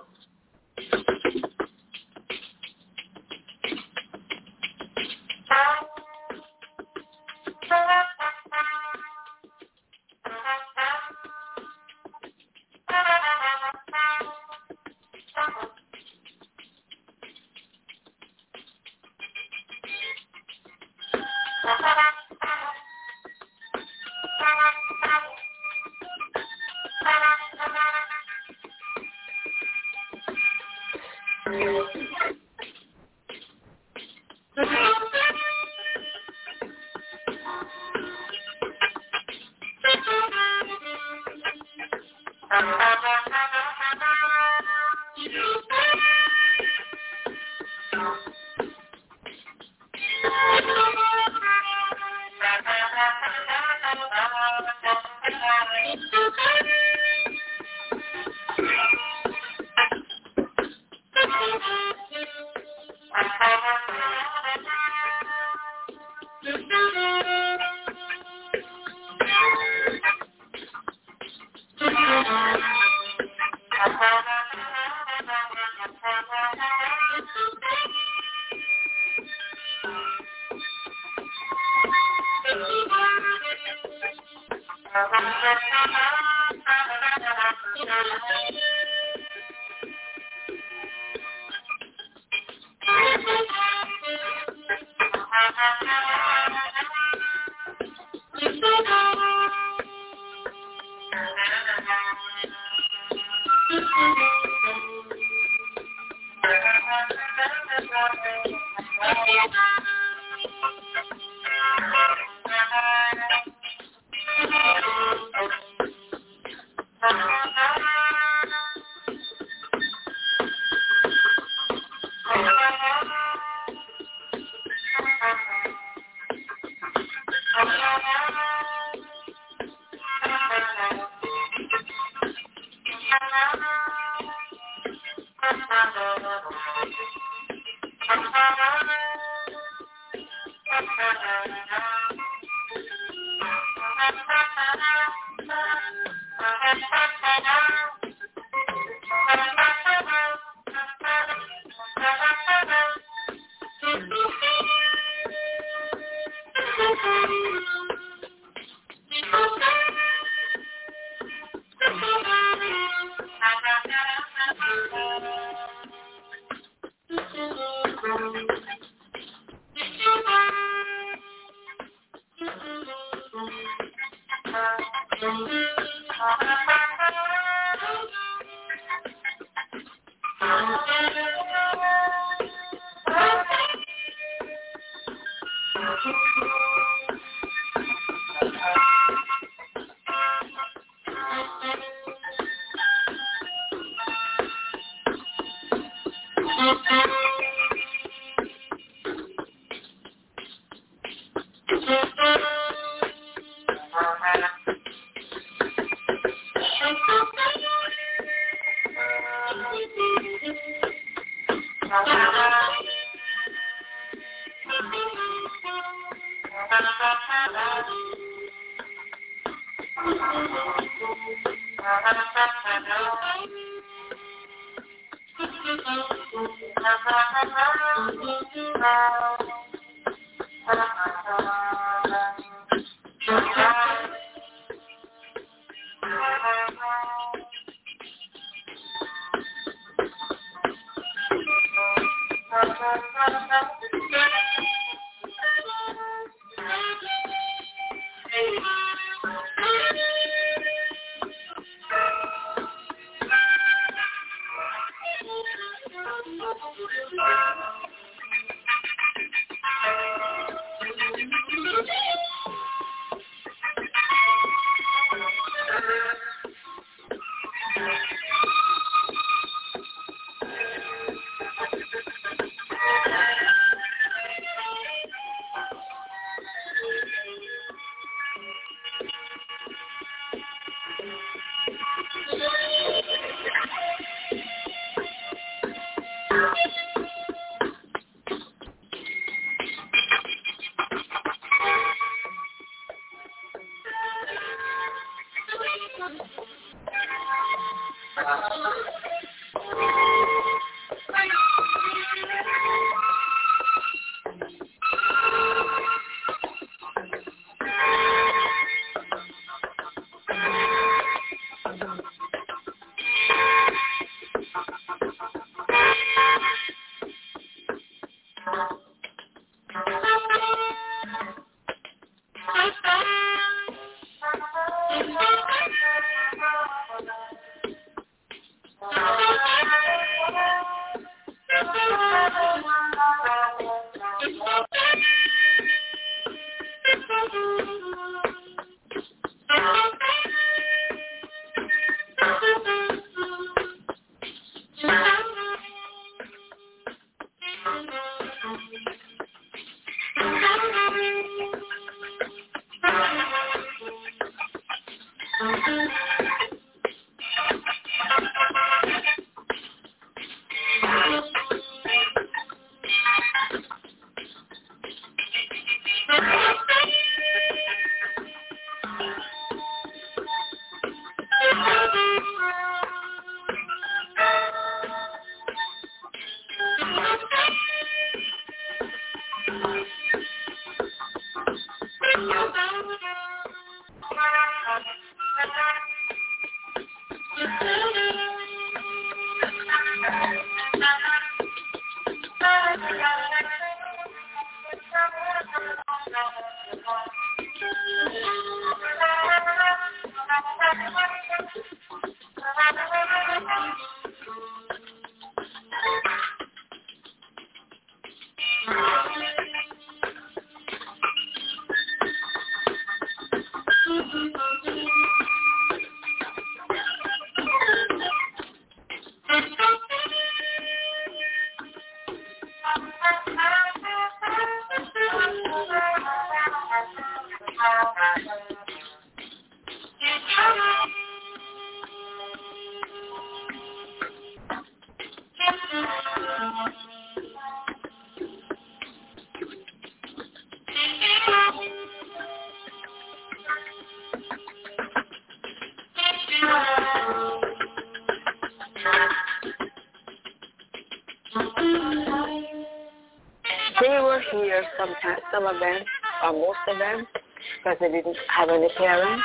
They were here sometimes, some of them, or most of them, because they didn't have any parents,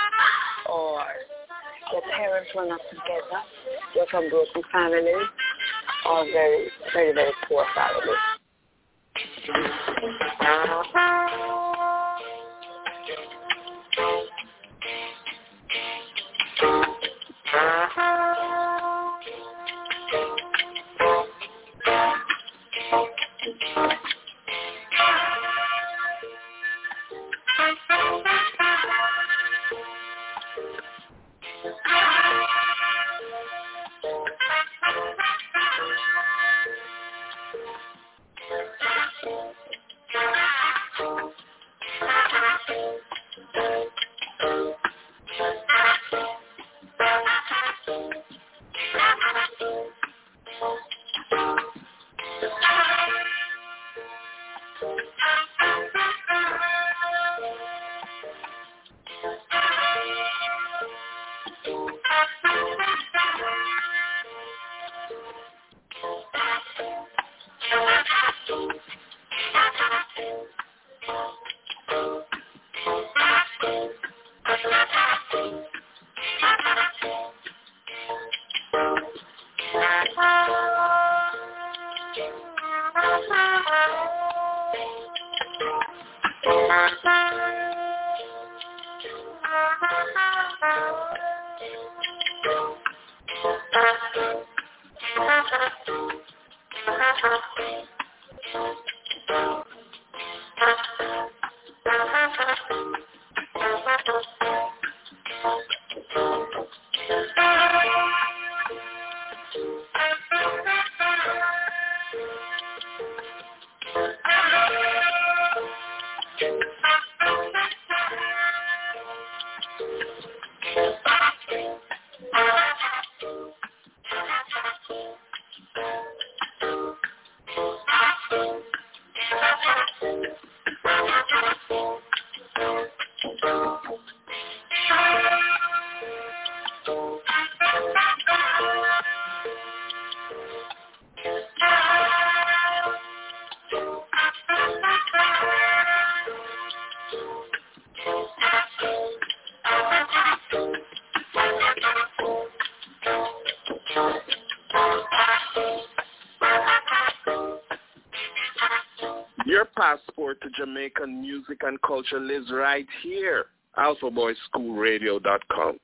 or their parents were not together. They were from broken families, or very, very, very poor families. core to Jamaican music and culture lives right here. alpha boy school radio dot com.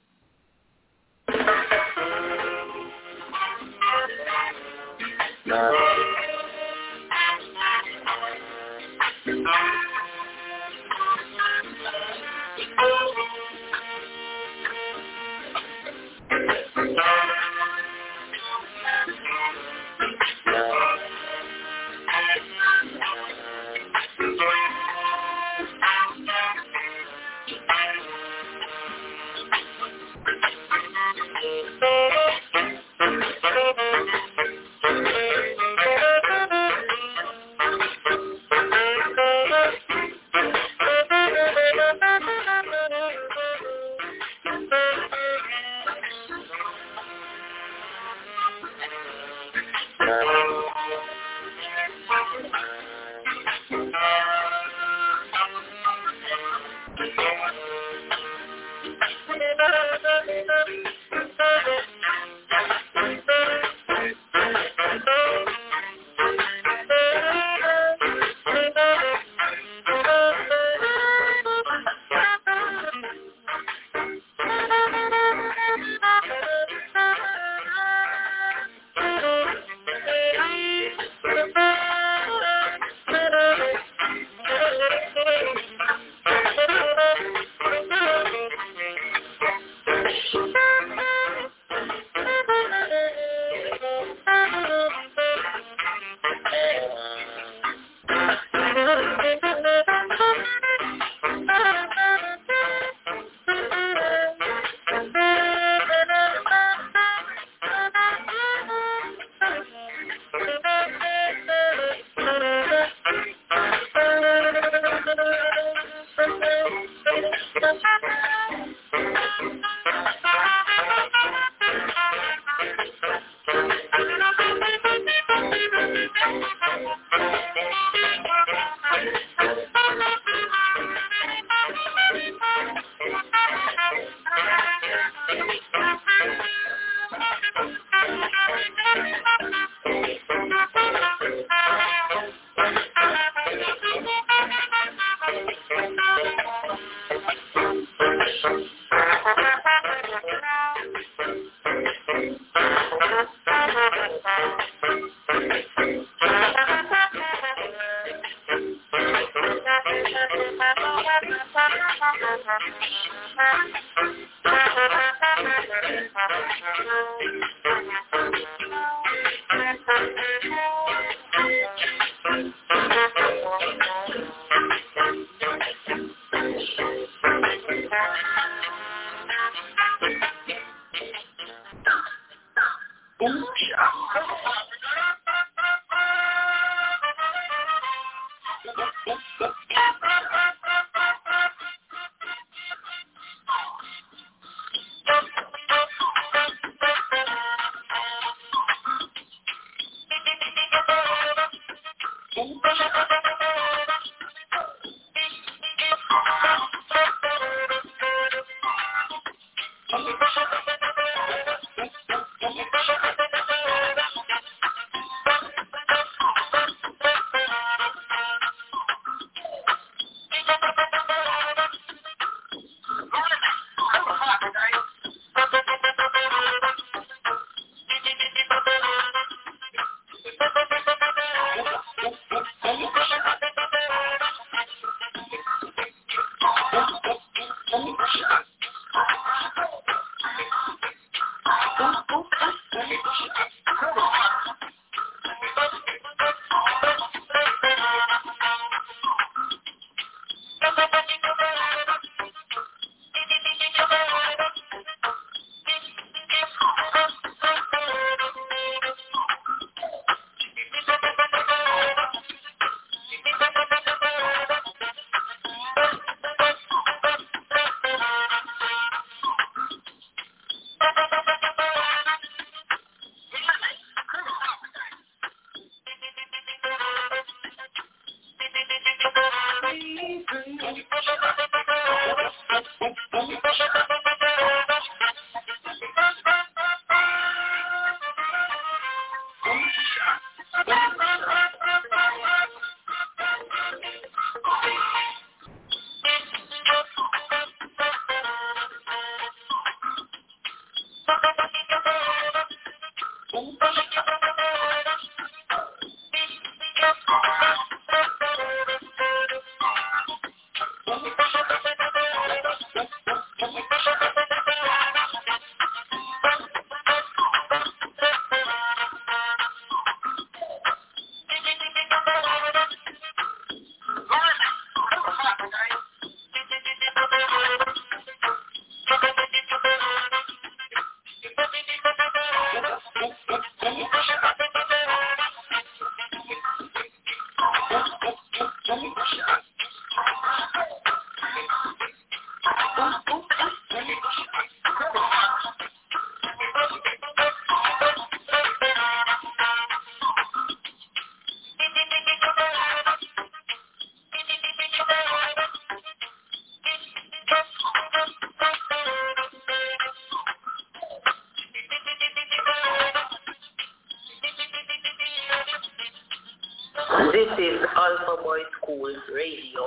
This is Alpha Boy School Radio.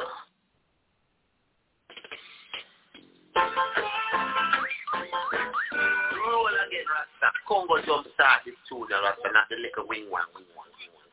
Roll again, Rasta. Congo jump start this tune, Rasta, not the little wing one, wing one, wing one.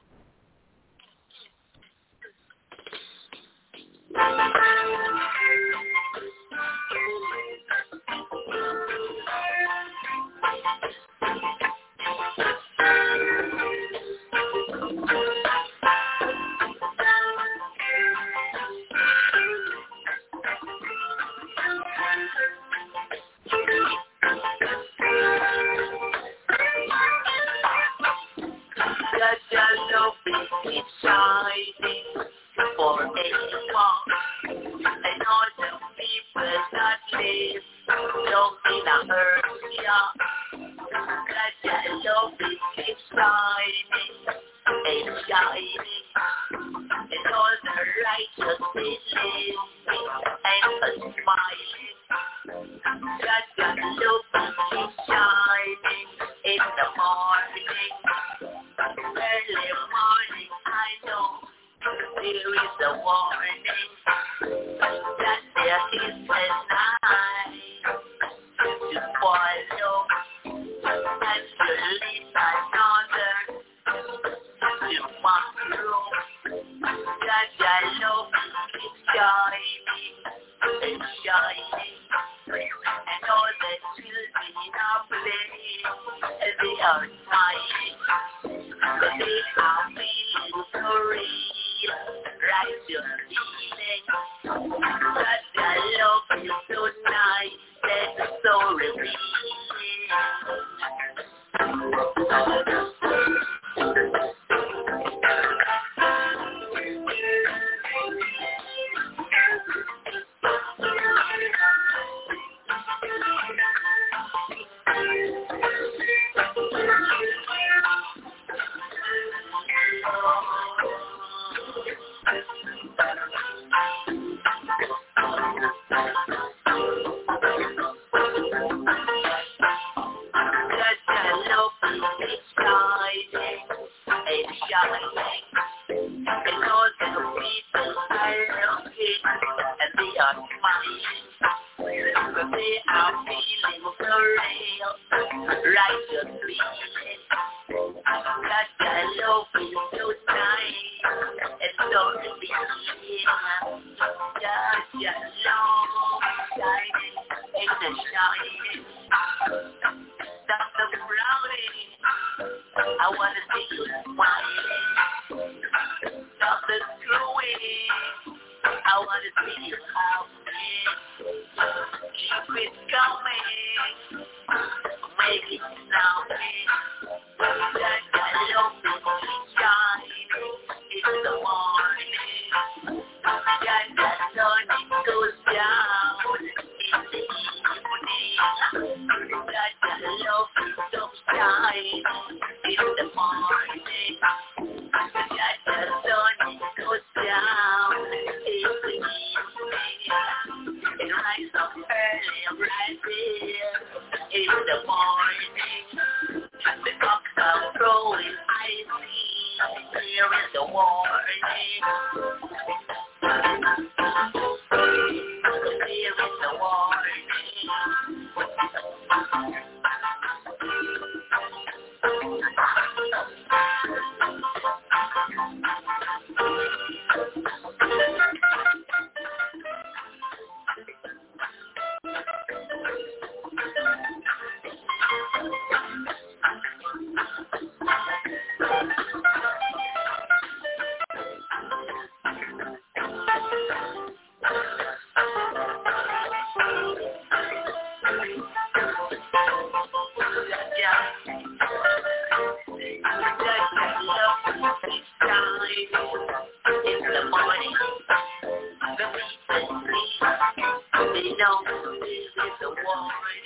They know this is a warning.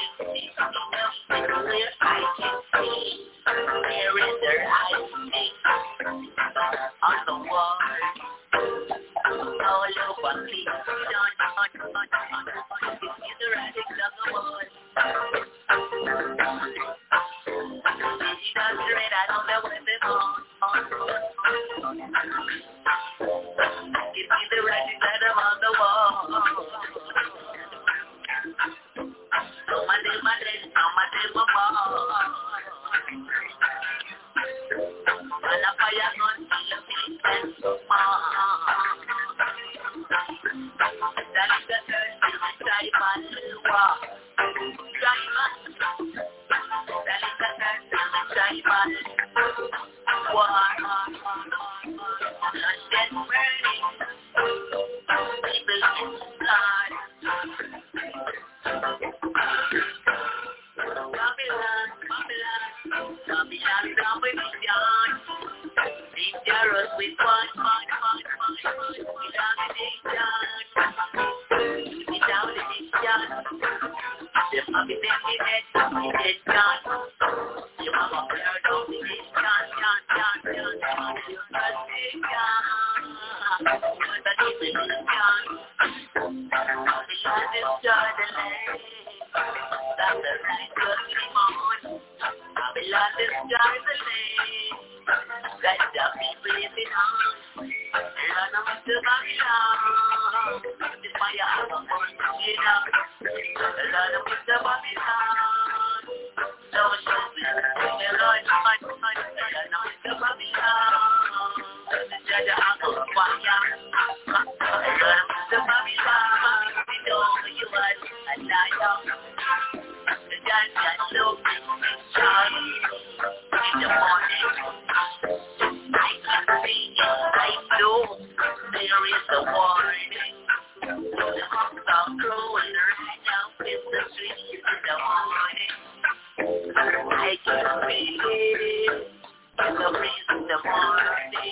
Where I can see, there is their hiding on the wall. All over me, on, on, on, on, on, it's the radics of the wall. She does red, I don't know where they're on. Give me the radics that are on the wall. No matter what it is, no matter what and a fire gun till the feet and that is the third thing I drive on the wall. Drive on. That is the third thing I drive on the wall. Blood get burning. People in blood. Babylon, Babylon, Babylon, Babylon. Dangerous with one, one, one, one, one, without addiction. Without addiction. The mommy them be dead, be dead, John. The mama heard of the John, John, John, John, John, you must be John. But the demon is John. Babylon destroy the land. That's the right good demon. Babylon destroy the land. That the people living on. Run on to Babylon. The fire of the world is up. Run on to Babylon. So show me the Lord, man, man. Run on to Babylon. The judge of the fire. Run on to Babylon. We know you are a liar. The judge that loves me, shine in the morning. I can see it, I know there is a warning. The cocks are crowing right now in the streets in the morning. I can feel it in the breeze in the morning.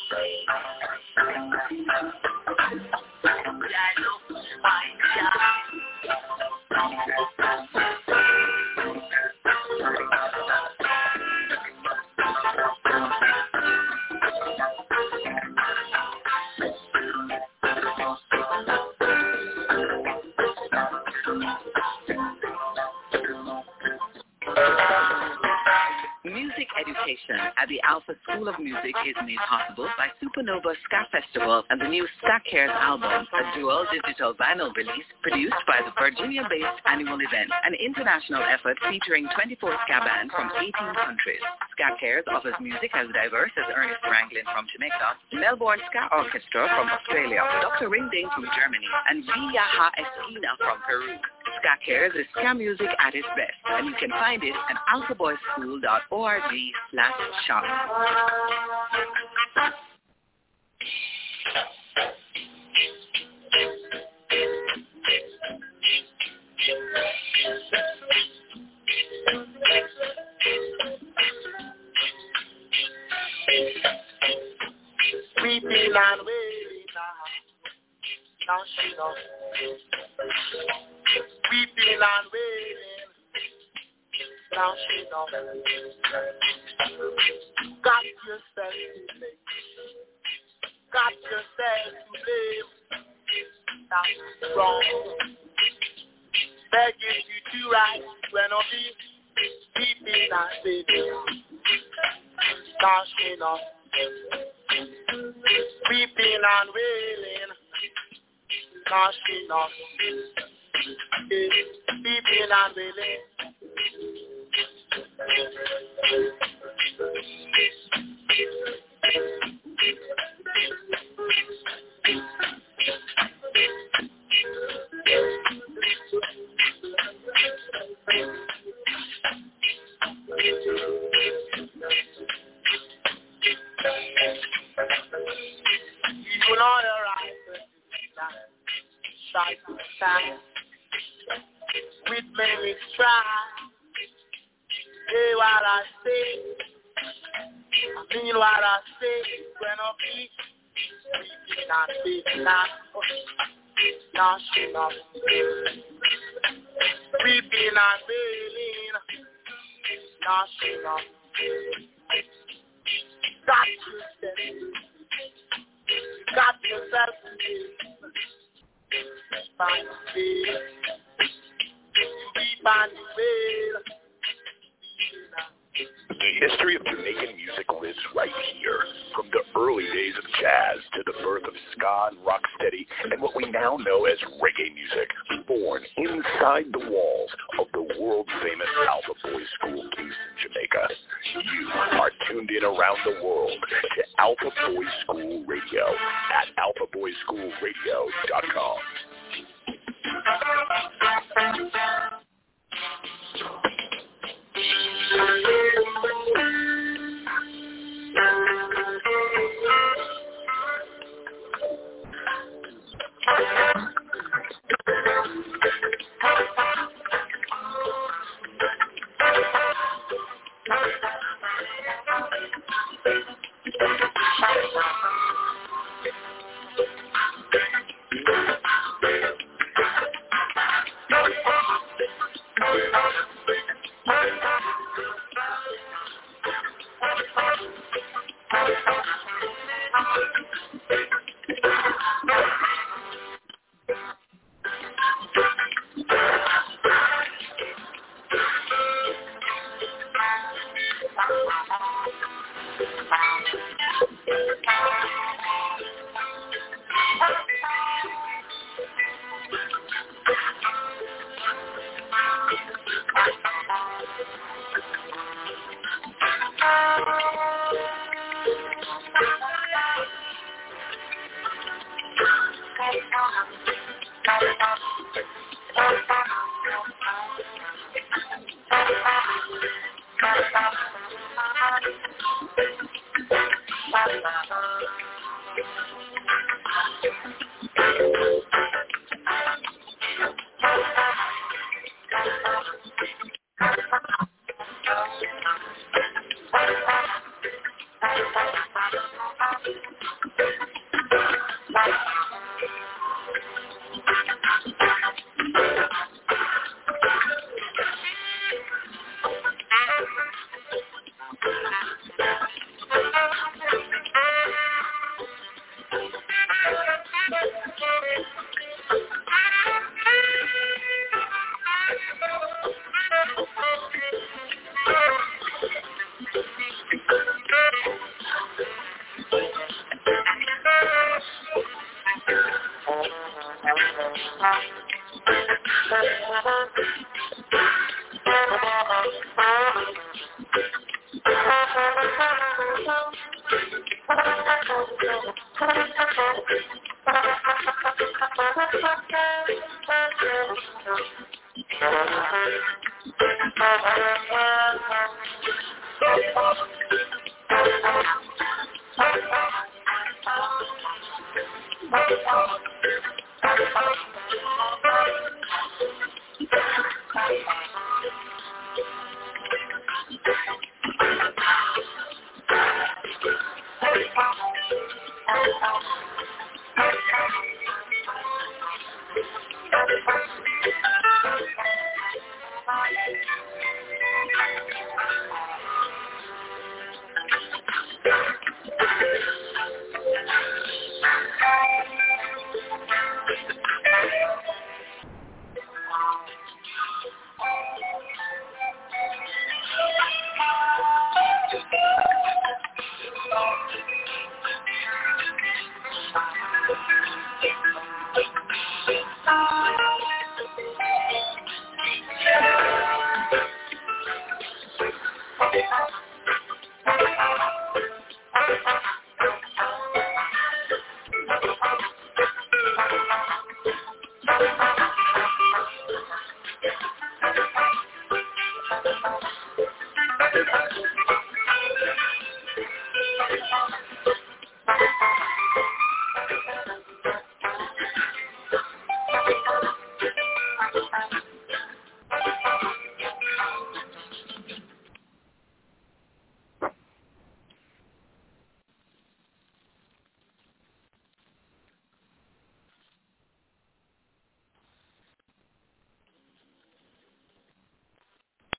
I look my job. Music education at the Alpha School of Music is made possible by Supernova Ska Festival and the new Ska Cares album, a dual digital vinyl release produced by the Virginia-based annual event, an international effort featuring twenty-four ska bands from eighteen countries. Ska Cares offers music as diverse as Ernest Ranglin from Jamaica, Melbourne Ska Orchestra from Australia, Doctor Ring Ding from Germany, and Villaja Esquina from Peru. Ska Cares is ska music at its best, and you can find it at alphaboyschool dot org slash shop. Weeping and wailing now, she knows. Weeping and wailing, now she knows. Got yourself to blame. Got yourself to blame. That's wrong. Begging you to right when I be weeping and wailing. Now she knows. Weeping and wailing, now she knows. Weeping and wailing. You know the right try to stand with many try. Say what I say, I mean what I say. When I be weeping and weeping and national. Weeping and wailing, national. Got yourself, got yourself by the way, keep on the way. The history of Jamaican music lives right here, from the early days of jazz to the birth of ska and rocksteady and what we now know as reggae music, born inside the walls of the world-famous Alpha Boy School, Kingston, Jamaica. You are tuned in around the world to Alpha Boy School Radio at alpha boy school radio dot com.